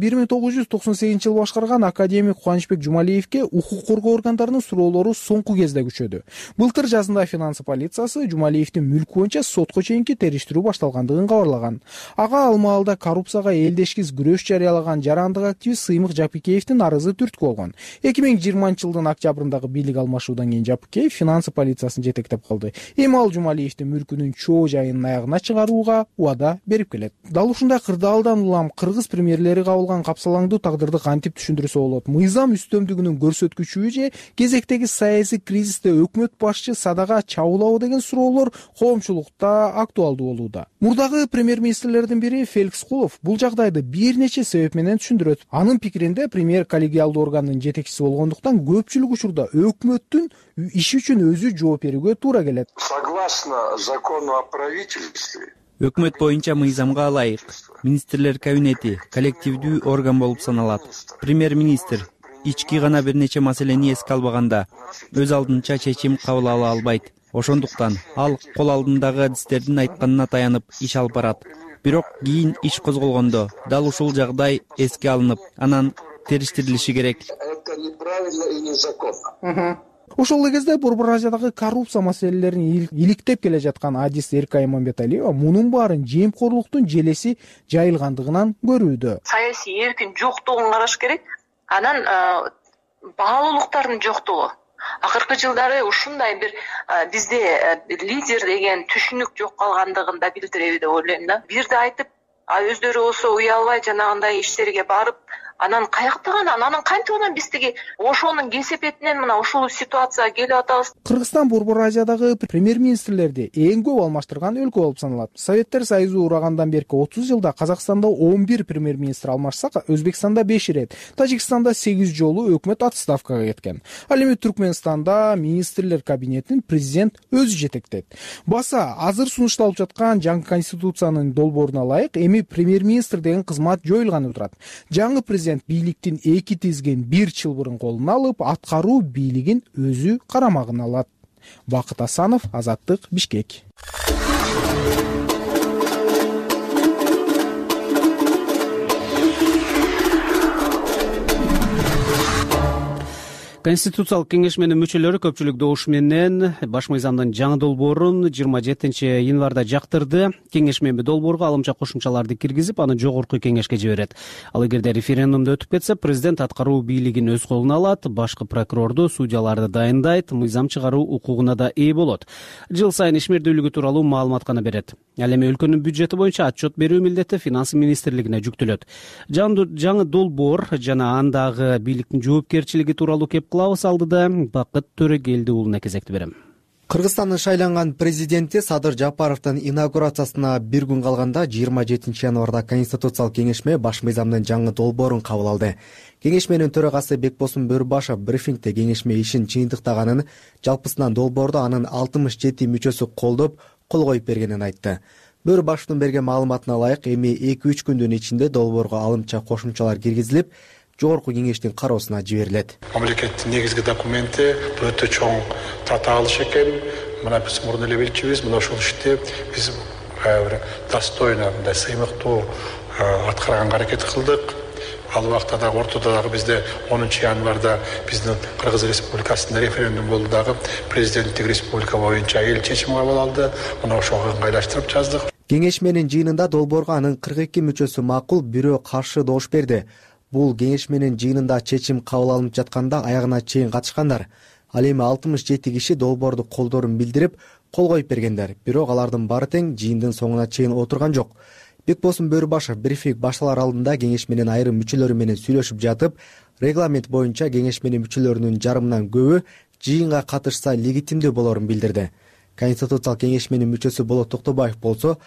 1998 жылы башкарган академик Кубанычбек Жумалиевге укук коргоо органдарынын суроолору соңку кезде күчөдү. Былтыр жазында финансы полициясы Жумалиевдин мүлкү боюнча сотко чейинки териштирүү башталгандыгын кабарлаган. Ага ал маалда коррупцияга элдешкиз күрөш жарыялаган жарандык активист Сыймык Жапыкеевдин арызы түрткү болгон. 2020 жылдын октябрындагы бийлик алмашуудан кийин Жапыкеев финансы полициясын жетектеп калды. Эми ал Жумалиевдин мүлкүнүн чоо жайынын аягына чыгарууга убада берип келет. Дал ушундай кырдаалдан улам кыргыз премьерлери кабылган капсалаңдуу тагдырды кантип түшүндүрсө болот? Мыйзам үстөмдүгүнүн көрсөткүчү же кезектеги саясий кризисте өкмөт башчы садага чабуулабы деген суроолор коомчулукта актуалдуу болууда. Мурдагы премьер-министрлердин бири Феликс Кулов бул жагдайды бир нече себеп менен түшүндүрөт. Анын пикиринде премьер коллегиалдуу органдын жетекчиси болгондуктан көпчүлүк учурда өкмөттүн иши үчүн өзү жооп берүүгө туура келет. Согласно закону о правительстве, өкмөт боюнча мыйзамга ылайык министрлер кабинети коллективдүү орган болуп саналат. Премьер-министр ички гана бир нече маселени эске албаганда өз алдынча чечим кабыл ала албайт. Ошондуктан ал кол алдындагы адистердин айтканына таянып иш алып барат. Бирок кийин иш козголгондо дал ушул жагдай эске алынып, анан териштирилиши керек. Это неправильно и незаконно. Ошол кезде Борбор Азиядагы коррупция маселелерин иликтеп келе жаткан адис Эркай Мамбеталиева мунун баарын жемкорлуктун желеси жайылгандыгынан көрүүдө. Саясий эркин жоктугун караш керек. Анан баалуулуктардын жоктугу. Акыркы жылдары ушундай бир бизде лидер деген түшүнүк жок калгандыгын да билдирет деп ойлойм да. Бирди айтып, өздөрү болсо уялбай жанагындай иштерге барып, анан каяктаган, анан кантип биз тиги ошонун кесепетинен мына ушул ситуацияга келип атабыз. Кыргызстан Борбор Азиядагы премьер-министрлерди эң көп алмаштырган өлкө болуп саналат. Советтер Союзу урагандан берки 30 жылда Казакстанда 11 премьер-министр алмашса, Өзбекстанда 5 ирет, Тажикстанда 8 жолу өкмөт отставкага кеткен. Ал эми Түркмөнстанда министрлер кабинетин президент өзү жетектейт. Баса азыр сунушталып жаткан жаңы конституциянын долбооруна ылайык эми премьер-министр деген кызмат жоюлганы турат. Жаңы президент бийликтин эки тизген бир чылбырын колуна алып, аткаруу бийлигин өзү карамагына алат. Бакыт Асанов, Азаттык, Бишкек. Конституциялык кеңешменин мүчөлөрү көпчүлүк добуш менен баш мыйзамдын жаңы долбоорун 27 январда жактырды. Кеңешмен долбоорго алымча кошумчаларды киргизип, аны жогорку кеңешке жиберет. Ал эгерде референдумда өтүп кетсе, президент аткаруу бийлигин өз колуна алат, башкы прокурорду, судьяларды дайындайт, мыйзам чыгаруу укугуна да ээ болот. Жыл сайын ишмердүүлүгү тууралуу маалымат гана берет. Ал эми өлкөнүн бюджети боюнча отчет берүү милдети финансы министрлигине жүктөлөт. Жаңы долбоор жана андагы бийликтин жоопкерчилиги тууралуу кеп кылабыз алдыда Бакыт Төрөгелди уулуна кезекти берем. Кыргызстандын шайланган президенти Садыр Жапаровдун инаугурациясына бир күн калганда 27 январда Конституциялык кеңешме баш мыйзамдын жаңы долбоорун кабыл алды. Кеңешменин төрагасы Бекбосун Бөрүбашев брифингде кеңешме ишин жыйынтыктаганын, жалпысынан долбоорду анын 67 мүчөсү колдоп, кол коюп бергенин айтты. Бөрүбашевдин берген маалыматына ылайык, эми 2-3 күндүн ичинде долбоорго алымча кошумчалар киргизилип, жогорку кеңештин кароосуна жиберилет. Мамлекеттин негизги документи бул өтө чоң татаалыш экен. Мына биз мурун эле билчүбүз, мына ушул ишти биз достойно, мындай сыймыктуу аткарганга аракет кылдык. Ал убакта дагы ортодо дагы бизде 10 январда биздин Кыргыз Республикасында референдум болду дагы, президенттик республика боюнча эл чечим кабыл алды. Мына ошого ыңгайлаштырып жаздык. Кеңешменин жыйынында долбоорго анын 42 мүчөсү макул, бирөө каршы добуш берди. Бул кеңешменин жыйынында чечим кабыл алынып жатканда аягына чейин катышкандар. Ал эми 67 киши долбоорду колдоорун билдирип, кол коюп бергендер. Бирок алардын баары тең жыйындын соңуна чейин отурган жок. Бекбосун Бөрүбашев брифинг башталар алдында кеңешменин айрым мүчөлөрү менен сүйлөшүп жатып, регламент боюнча кеңешменин мүчөлөрүнүн жарымынан көбү жыйынга катышса легитимдүү болорун билдирди. Конституциялык кеңешменин мүчөсү Болот Токтобаев болсо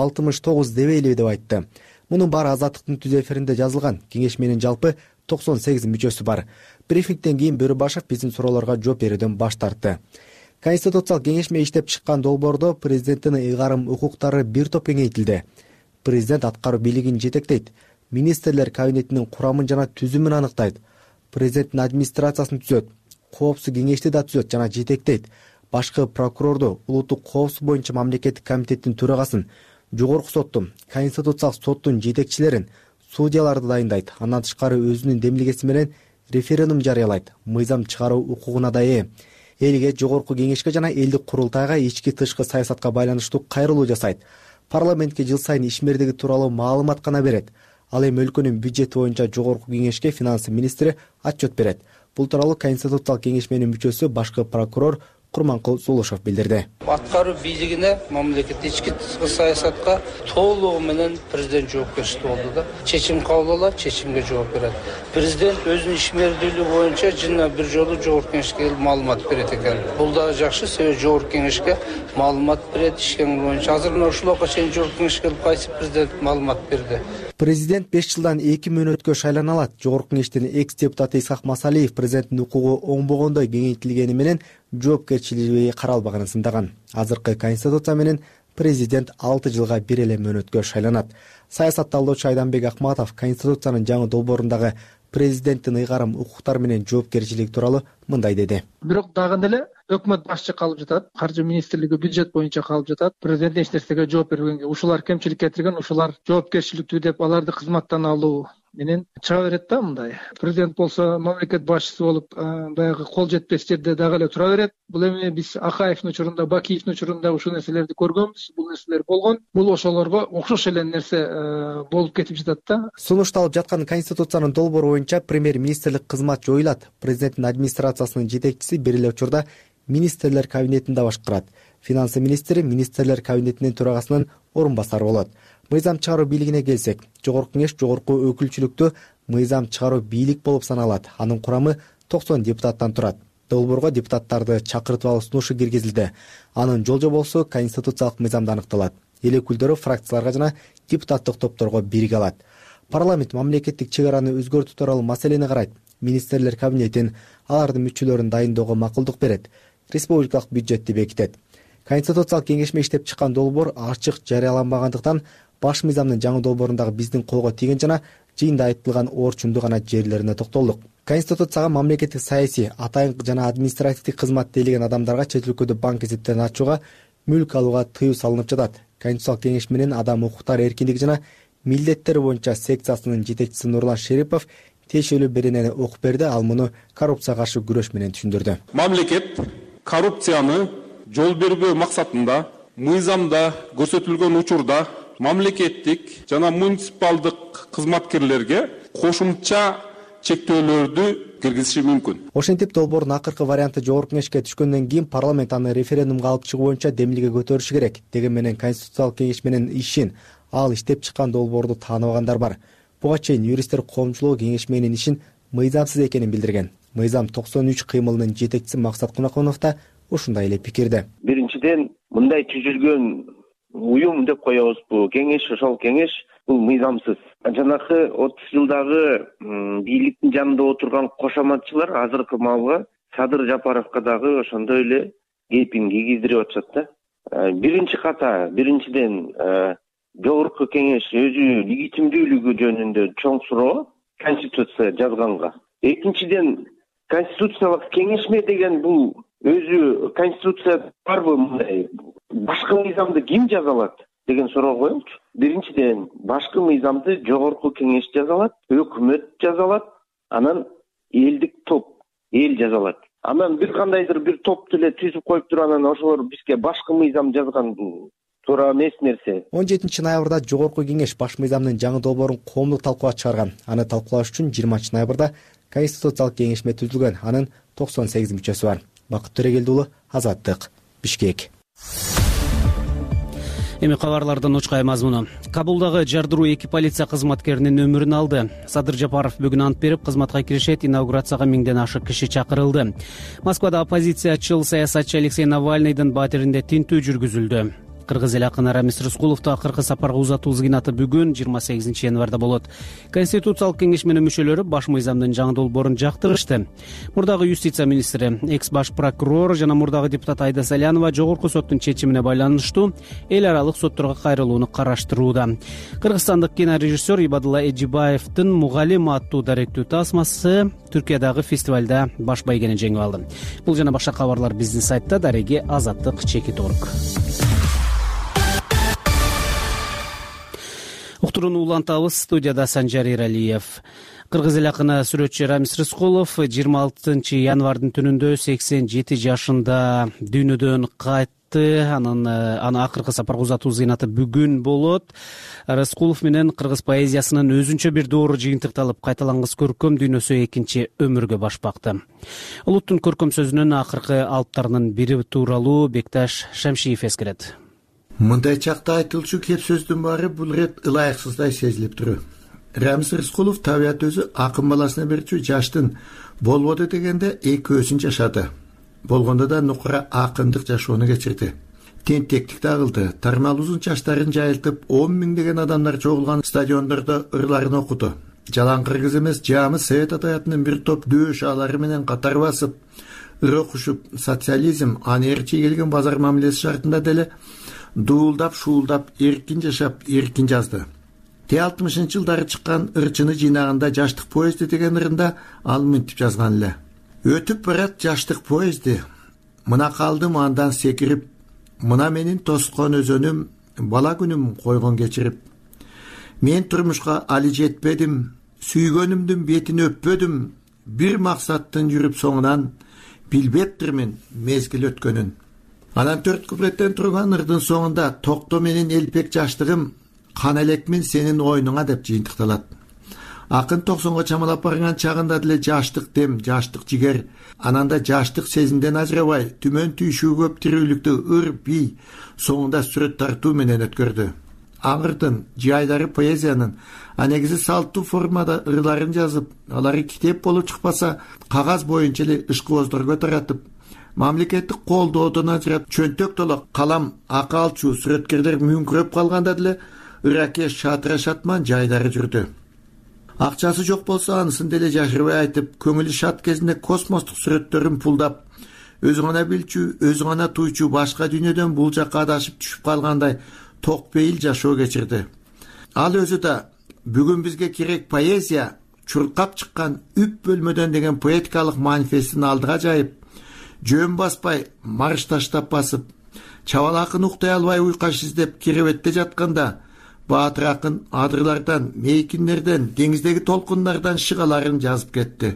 69 дебейли деп айтты. Мунун баары Азаттыктын түз эфиринде жазылган. Кеңешменин жалпы 98 мүчөсү бар. Брифингден кийин Бөрүбашев биздин суроолорго жооп берүүдөн баш тартты. Конституциялык кеңешме иштеп чыккан долбоордо президенттин ыйгарым укуктары бир топ кеңейтилди. Президент аткаруу бийлигин жетектейт, министрлер кабинетинин курамын жана түзүмүн аныктайт, президенттин администрациясын түзөт, коопсуздук кеңешти да түзөт жана жетектейт, башкы прокурорду, улуттук коопсуздук боюнча мамлекеттик комитеттин төрагасын, жогорку соттун, конституциялык соттун жетекчилерин, судьяларды дайындайт. Андан тышкары өзүнүн демилгеси менен референдум жарыялайт, мыйзам чыгаруу укугуна да ээ. Элге, жогорку кеңешке жана элдик курултайга ички тышкы саясатка байланыштуу кайрылуу жасайт. Парламентке жыл сайын ишмердиги тууралуу маалымат гана берет. Ал эми өлкөнүн бюджети боюнча жогорку кеңешке финансы министри отчет берет. Бул тууралуу Конституциялык кеңешменин мүчөсү башкы прокурор Курманкул Сулушев билдирди. Аткаруу бийлигине, мамлекеттик ички тышкы саясатка толугу менен президент жоопкерчилик болду да. Чечим кабыл алат, чечимге жооп берет. Президент өзүнүн ишмердүүлүгү боюнча жана бир жолу жогорку кеңешке маалымат берет экен. Бул дагы жакшы, себеби жогорку кеңешке маалымат берет ишкен боюнча. Азыр мына ушул убакка чейин жогорку кеңешке кайсы президент маалымат берди? Президент 5 жылдан 2 мөөнөткө шайлана алат. Жогорку кеңештин экс-депутаты Исхак Масалиев президенттин укугу оңбогондой кеңейтилгени менен жоопкерчилиги каралбаганын сындаган. Азыркы конституция менен президент 6 жылга бир эле мөөнөткө шайланат. Саясат талдоочу Айданбек Акматов конституциянын жаңы долбоорундагы президенттин ыйгарым укуктары менен жоопкерчилиги тууралуу мындай деди. Бирок дагы деле өкмөт башчы калып жатат, каржы министрлиги бюджет боюнча калып жатат. Президент эч нерсеге жооп бербегенге, ушулар кемчилик кетирген, ушулар жоопкерчиликтүү деп аларды кызматтан алуу менен чыга берет да мындай. Президент болсо мамлекет башчысы болуп, баягы кол жетпес жерде дагы эле тура берет. Бул эми биз Акаевдин учурунда, Бакиевдин учурунда ушул нерселерди көргөнбүз. Бул нерселер болгон. Бул ошолорго окшош эле нерсе болуп кетип жатат да. Сунушталып жаткан конституциянын долбоору боюнча премьер-министрлик кызмат жоюлат. Президенттин администрациясынын жетекчиси бир эле учурда министрлер кабинетинде башкарат. Финансы министри министрлер кабинетинин төрагасынын орун басары болот. Мыйзам чыгаруу бийлигине келсек, жогорку кеңеш жогорку өкүлчүлүктүү мыйзам чыгаруу бийлик болуп саналат. Анын курамы 90 депутаттан турат. Долбоорго депутаттарды чакыртып алуу сунушу киргизилди. Анын жол-жобосу конституциялык мыйзамда аныкталат. Эл өкүлдөрү фракцияларга жана депутаттык топторго бирге алат. Парламент мамлекеттик чек араны өзгөртүү тууралуу маселени карайт. Министрлер кабинетин, алардын мүчөлөрүн дайындоого макулдук берет. Республикалык бюджетти бекитет. Конституциялык кеңешме иштеп чыккан долбоор ачык жарыяланбагандыктан баш мыйзамдын жаңы долбоорундагы биздин колго тийген жана жыйында айтылган орчундуу гана жерлерине токтолдук. Конституцияга мамлекеттик саясий, атайын жана административдик кызмат тейлеген адамдарга чет өлкөдө банк эсептерин ачууга, мүлк алууга тыюу салынып жатат. Конституциялык кеңешменин адам укуктары эркиндиги жана милдеттери боюнча секциясынын жетекчиси Нурлан Шерипов тиешелүү беренени окуп берди. Ал муну коррупцияга каршы күрөш менен түшүндүрдү. Мамлекет коррупцияны жол бербөө максатында мыйзамда көрсөтүлгөн учурда мамлекеттик жана муниципалдык кызматкерлерге кошумча чектөөлөрдү киргизиши мүмкүн. Ошентип долбоордун акыркы варианты жогорку кеңешке түшкөндөн кийин парламент аны референдумга алып чыгуу боюнча демилге көтөрүшү керек. Деген менен Конституциялык кеңеш менен ишин, ал иштеп чыккан долбоорду тааныбагандар бар. Буга чейин юристтер коомчулугу кеңеш менин ишин мыйзамсыз экенин билдирген. Мыйзам 93 кыймылынын жетекчиси Максат Кунакунов да ушундай эле пикирде. Биринчиден, мындай түзүлгөн уюм деп коебузбу, кеңеш, ошол кеңеш бул мыйзамсыз. Жанакы 30 жылдагы бийликтин жанында отурган кошоматчылар азыркы маалга Садыр Жапаровго дагы ошондой эле кепин кийгиздирип атышат да. Биринчи ката, биринчиден жогорку кеңеш өзү легитимдүүлүгү жөнүндө чоң суроо конституция жазганга. Экинчиден, конституциялык кеңешме деген бул өзү конституция барбы мындай башкы мыйзамды ким жазалат деген суроо коелучу. Биринчиден, башкы мыйзамды жогорку кеңеш жазалат, өкмөт жазалат, анан элдик топ, эл жазалат. Анан бир кандайдыр бир топту эле түзүп коюп туруп анан ошолор бизге башкы мыйзам жазган туура эмес нерсе. 17 ноябрда жогорку кеңеш баш мыйзамдын жаңы долбоорун коомдук талкууга чыгарган. Аны талкуулаш үчүн 20 ноябрда Конституциялык кеңешме түзүлгөн. Анын 98 мүчөсү бар. Бакыт Төрегелди уулу, Азаттык, Бишкек. Эми кабарлардын учкай мазмуну. Кабулдагы жардыруу 2 полиция кызматкеринин өмүрүн алды. Садыр Жапаров бүгүн ант берип, кызматка киришет. Инаугурацияга 1000ден ашык киши чакырылды. Москвада оппозициячыл саясатчы Алексей Навальныйдын батиринде тинтүү жүргүзүлдү. Кыргыз эле акыны Рамис Рыскуловду акыркы сапарга узатуу зыйнаты бүгүн 28 январда болот. Конституциялык кеңеш менен мүчөлөрү баш мыйзамдын жаңы долбоорун жактырышты. Мурдагы юстиция министри, экс баш прокурор жана мурдагы депутат Айда Салянова жогорку соттун чечимине байланыштуу эл аралык сотторго кайрылууну караштырууда. Кыргызстандык кинорежиссер Ибадулла Эжибаевдин Мугалим аттуу даректүү тасмасы Түркиядагы фестивалда баш байгени жеңип алды. Бул жана башка кабарлар биздин сайтта. Дареги Азаттык.org. Уктурууну улантабыз. Студияда Санжар Иралиев. Кыргыз эл акыны сүрөтчү Рамис Рыскулов 26 январдын түнүндө 87 жашында дүйнөдөн кайтты. Аны акыркы сапарга узатуу зыйнаты бүгүн болот. Рыскулов менен кыргыз поэзиясынын өзүнчө бир доору жыйынтыкталып, кайталангыс көркөм дүйнөсү экинчи өмүргө баш бакты. Улуттун көркөм сөзүнүн акыркы алыптарынын бири тууралуу Бекташ Шамшиев эскерет. Мындай чакта айтылчу кеп сөздүн баары бул рет ылайыксыздай сезилип туру. Рамис Рыскулов табият өзү акын баласына берчү жаштын болбоду дегенде экөөсүн жашады. Болгондо да нукура акындык жашоону кечирди. Тентектикти агылды, тармал узун чачтарын жайылтып 10 миңдеген адамдар чогулган стадиондордо ырларын окуду. Жалаң кыргыз эмес, жамы Совет атаятынын бир топ дөөш аалары менен катар басып, ыр окушуп, социализм аны эрчи келген базар мамилеси шартында деле дуулдап, шуулдап, эркин жашап, эркин жазды. 60-жылдары чыккан ырчыны жыйнаганда жаштык поезди деген ырында ал мынтип жазган эле. Өтүп барат жаштык поезди, мына калдым андан секирип, мына менин тоскон өзөнүм, бала күнүм койгон кечирип. Мен турмушка али жетпедим, сүйгөнүмдүн бетин өппөдүм, бир максаттын жүрүп соңунан, билбептирмин мезгил өткөнүн. Анан 4 куплеттен турган ырдын соңунда токто менин элпек жаштыгым, кан элекмин сенин ойнуңа деп жыйынтыкталат. Акын 90га чамалап барган чагында деле жаштык дем, жаштык жигер, ананда жаштык сезимден ажырабай, түмөн түйшүү көп тирүүлүктү ыр бий соңунда сүрөт тартуу менен өткөрдү. Аңырдын жайлары поэзиянын, негизи салттуу формада ырларын жазып, алары китеп болуп чыкпаса, кагаз боюнча эле ышкыбоздорго таратып, мамлекеттик колдоодон ажырап, чөнтөк толок калам акалчу сүрөткерлер мүңкүрөп калганда деле Ыракеш Шатыра Шатман жайлары жүрдү. Акчасы жок болсо анысын деле жашырбай айтып, көңүлү шат кезинде космостук сүрөттөрүн пулдап, өзү гана билчү, өзү гана туйчу башка дүйнөдөн бул жакка адашып түшүп калгандай токпейил жашоо кечирди. Ал өзү да бүгүн бизге керек поэзия чуркап чыккан үп бөлмөдөн деген поэтикалык манифестин алдыга жайып, жөн баспай, марш таштап басып, чабалакын уктай албай уйкаш издеп керебетте жатканда, Баатыр акын адырлардан, мейкиндерден, деңиздеги толкундардан шыгаларын жазып кетти.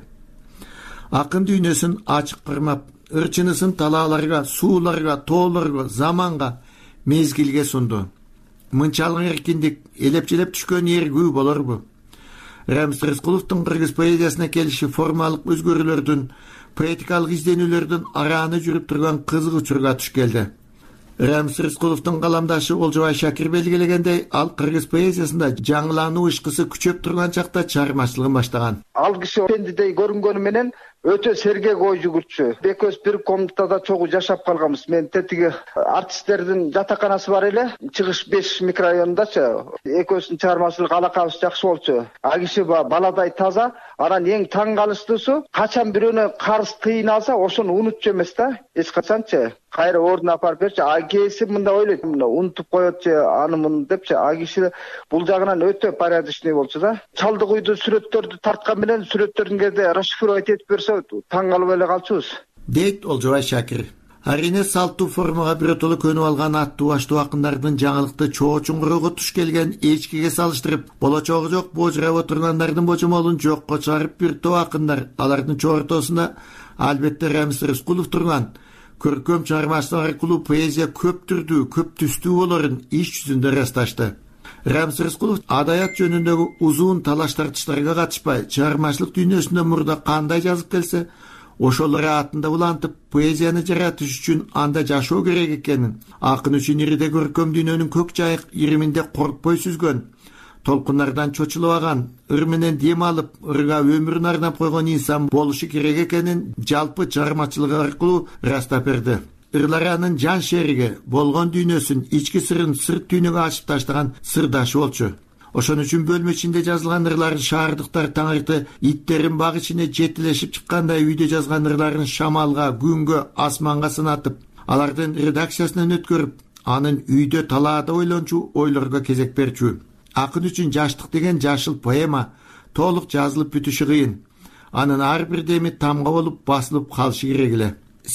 Акын дүйнөсүн ачык кырмап, ырчынысын талааларга, сууларга, тоолорго, заманга, мезгилге сунду. Мынчалык эркиндик элепчелеп түшкөн эргүү болорбу? Рамиз Рыскуловдун кыргыз поэзиясына келиши формалык өзгөрүүлөрдүн, поэтикалык изденүүлөрдүн арааны жүрүп турган кызык учурга туш келди. Рамиз Рыскуловдун каламдашы Олжобай Шакир белгилегендей, ал кыргыз поэзиясында жаңылануу ишкысы күчөп турган чакта чыгармачылыгын баштаган. Ал киши пендидей көрүнгөнү менен өтө сергек ой жүгүртчү. Экөөбүз бир комнатада чогуу жашап калганбыз. Мен тетиги артисттердин жатаканасы бар эле, Чыгыш 5 микрорайонундачы. Экөөбүздүн чыгармачылык алакабыз жакшы болчу. А киши баладай таза. Анан эң таң калыштуусу, качан бирөөнө карыз тыйын алса, ошону унутчу эмес да. Эч качанчы кайра ордуна апарып берчи. А кээси мында ойлойт, унутуп коетчу, аны муну депчи. А киши бул жагынан өтө порядочный болчу да. Чалдык үйдү сүрөттөрдү тарткан менен сүрөттөрдүн кезде расшифровать этип берсе, таң калып эле калчубуз. Дейт Олжобай Шакир. Арине салтуу формага биротоло көнүп алган аттуу аштуу акындардын жаңылыкты чоо чуңкуруга туш келген эчкиге салыштырып, болочогу жок божурап отургандардын божомолун жокко чыгарып бир топ акындар, алардын чоо ортосунда албетте Рамиз Рыскулов турган. Көркөм чыгармачылык аркылуу поэзия көп түрдүү, көп түстүү болорун иш жүзүндө ырасташты. Рамиз Рыскулов адаят жөнүндөгү узун талаш тартыштарга катышпай, чыгармачылык дүйнөсүндө мурда кандай жазып келсе, ошолор атында улантып, поэзияны жаратыш үчүн анда жашоо керек экенин, акын үчүн ириде көркөм дүйнөнүн көк жайык ириминде коркпой сүзгөн, толкундардан чочулабаган, ыр менен дем алып, ырга өмүрүн арнап койгон инсан болушу керек экенин жалпы чыгармачылыгы аркылуу ырастап берди. Ырлар анын жан шериги, болгон дүйнөсүн, ички сырын сырт түйнөгө ачып таштаган сырдашы болчу. Ошон үчүн бөлмө ичинде жазылган ырларын шаардыктар таңырты иттерин баг ичине жетилешип чыккандай үйдө жазган ырларын шамалга, күнгө, асманга сынатып, алардын редакциясынан өткөрүп, анын үйдө талаада ойлончу ойлорго кезек берчү. Акын үчүн жаштык деген жашыл поэма толук жазылып бүтүшү кыйын. Анын ар бир деми тамга болуп басылып калышы керек эле.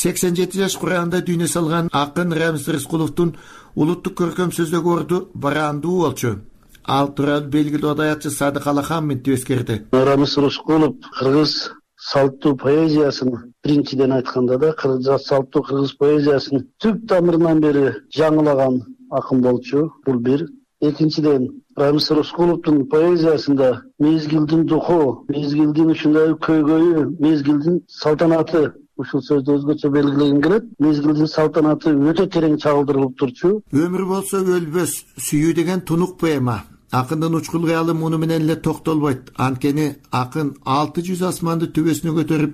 87 жаш курагында дүйнө салган акын Рамиз Рыскуловдун улуттук көркөм сөздөгү орду бараандуу болчу. Ал тууралуу белгилүү адаятчы Садык Алахан мынтип эскерди. Рамиз Рыскулов кыргыз салттуу поэзиясын биринчиден айтканда да кыргыз салттуу кыргыз поэзиясын түп тамырынан бери жаңылаган акын болчу. Бул бир. Экинчиден, Рамиз Рыскуловдун поэзиясында мезгилдин духу, мезгилдин ушундай көйгөйү, мезгилдин салтанаты, ушул сөздү өзгөчө белгилеген келет. Мезгилдин салтанаты өтө терең чагылдырылып турчу. Өмүр болсо өлбөс, сүйүү деген тунук поэма. Акындын учкул кыялы муну менен эле токтолбойт. Анткени акын 600 асманды төбөсүнө көтөрүп,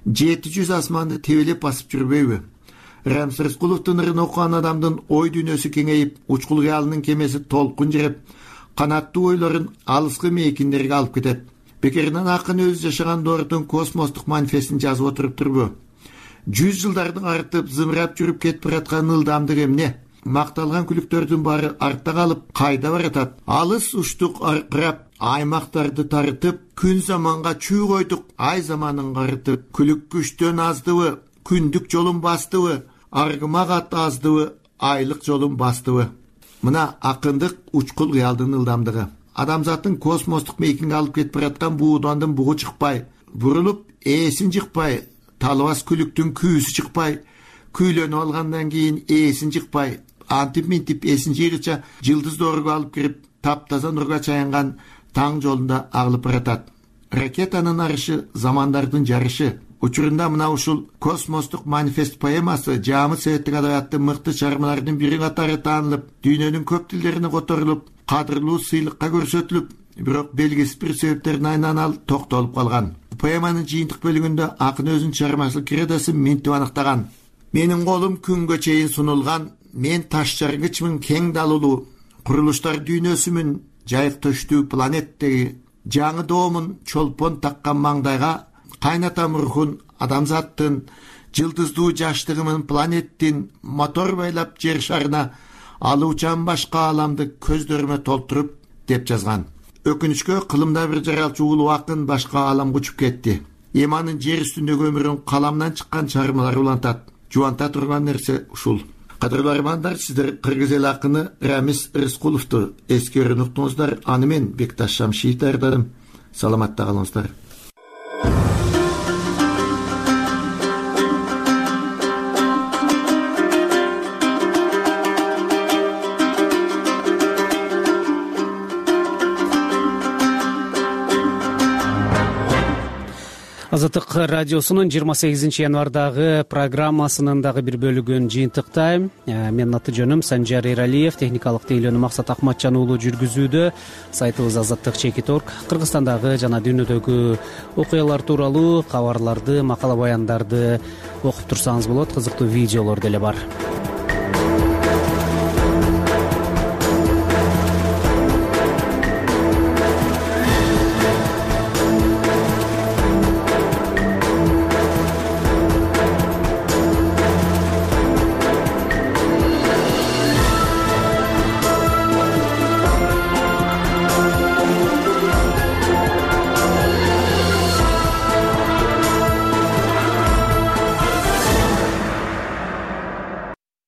700 асманды тебелеп басып жүрбөйбү? Рамиз Рыскуловдун ырын окуган адамдын ой дүйнөсү кеңейип, учкул кыялынын кемеси толкун жиреп, канаттуу ойлорун алыскы мейкиндерге алып кетет. Бекеринен акын өзү жашаган доордун космостук манифестин жазып отуруп турбу? 100 жылдарды артып, зымырап жүрүп кетип бараткан ылдамдык эмне? Макталган күлүктөрдүн баары артта калып, кайда баратат? Алыс уштук аркырап, аймактарды тарытып, күн заманга чүй койдук, ай заманын карытып, күлүк күчтөн аздыбы, күндүк жолун бастыбы, аргымак ат аздыбы, айлык жолун бастыбы? Мына акындык учкул кыялдын ылдамдыгы. Адамзаттын космостук мейкинге алып кетип бараткан буудандын бугу чыкпай, бурулуп ээсин жыкпай, талбас күлүктүн күүсү чыкпай, күйлөнүп алгандан кийин ээсин жыкпай, антип-минтип эсин жыйгыча жылдыз доорго алып кирип, таптаза нурга чаянган таң жолунда агылып баратат. Ракетанын арышы замандардын жарышы. Учурунда мына ушул космостук манифест поэмасы жамы советтик адабияттын мыкты чыгармаларынын бири катары таанылып, дүйнөнүн көп тилдерине которулуп, кадырлуу сыйлыкка көрсөтүлүп, бирок белгисиз бир себептердин айынан ал токтолуп калган. Поэманын жыйынтык бөлүгүндө акын өзүнүн чыгармачылык кредосун мынтип аныктаган. Менин колум күнгө чейин сунулган, мен таш жаргычмын кең далулуу, курулуштар дүйнөсүмүн жайык төштүү планеттеги, жаңы доомун чолпон таккан маңдайга, кайнатам рухун адамзаттын, жылдыздуу жаштыгымын планеттин, мотор байлап жер шарына, алуучан башка ааламды көздөрүмө толтуруп, деп жазган. Өкүнүчкө кылымда бир жаралчу улуу акын башка ааламга учуп кетти. Эми анын жер үстүндөгү өмүрүн каламдан чыккан чыгармалары улантат. Жубанта турган нерсе ушул. Кадырлуу армандар, сиздер кыргыз эл акыны Рамис Рыскуловду эскерүүнү уктуңуздар. Аны мен Бекташ Шамшиев даярдадым. Саламатта калыңыздар. Азаттык радиосунун 28 январдагы программасынын дагы бир бөлүгүн жыйынтыктайм. Менин аты жөнүм Санжар Эралиев, техникалык тейлөөнү Максат Акматжан уулу жүргүзүүдө. Сайтыбыз azаттык.org. Кыргызстандагы жана дүйнөдөгү окуялар тууралуу кабарларды, макала баяндарды окуп турсаңыз болот. Кызыктуу видеолор деле бар.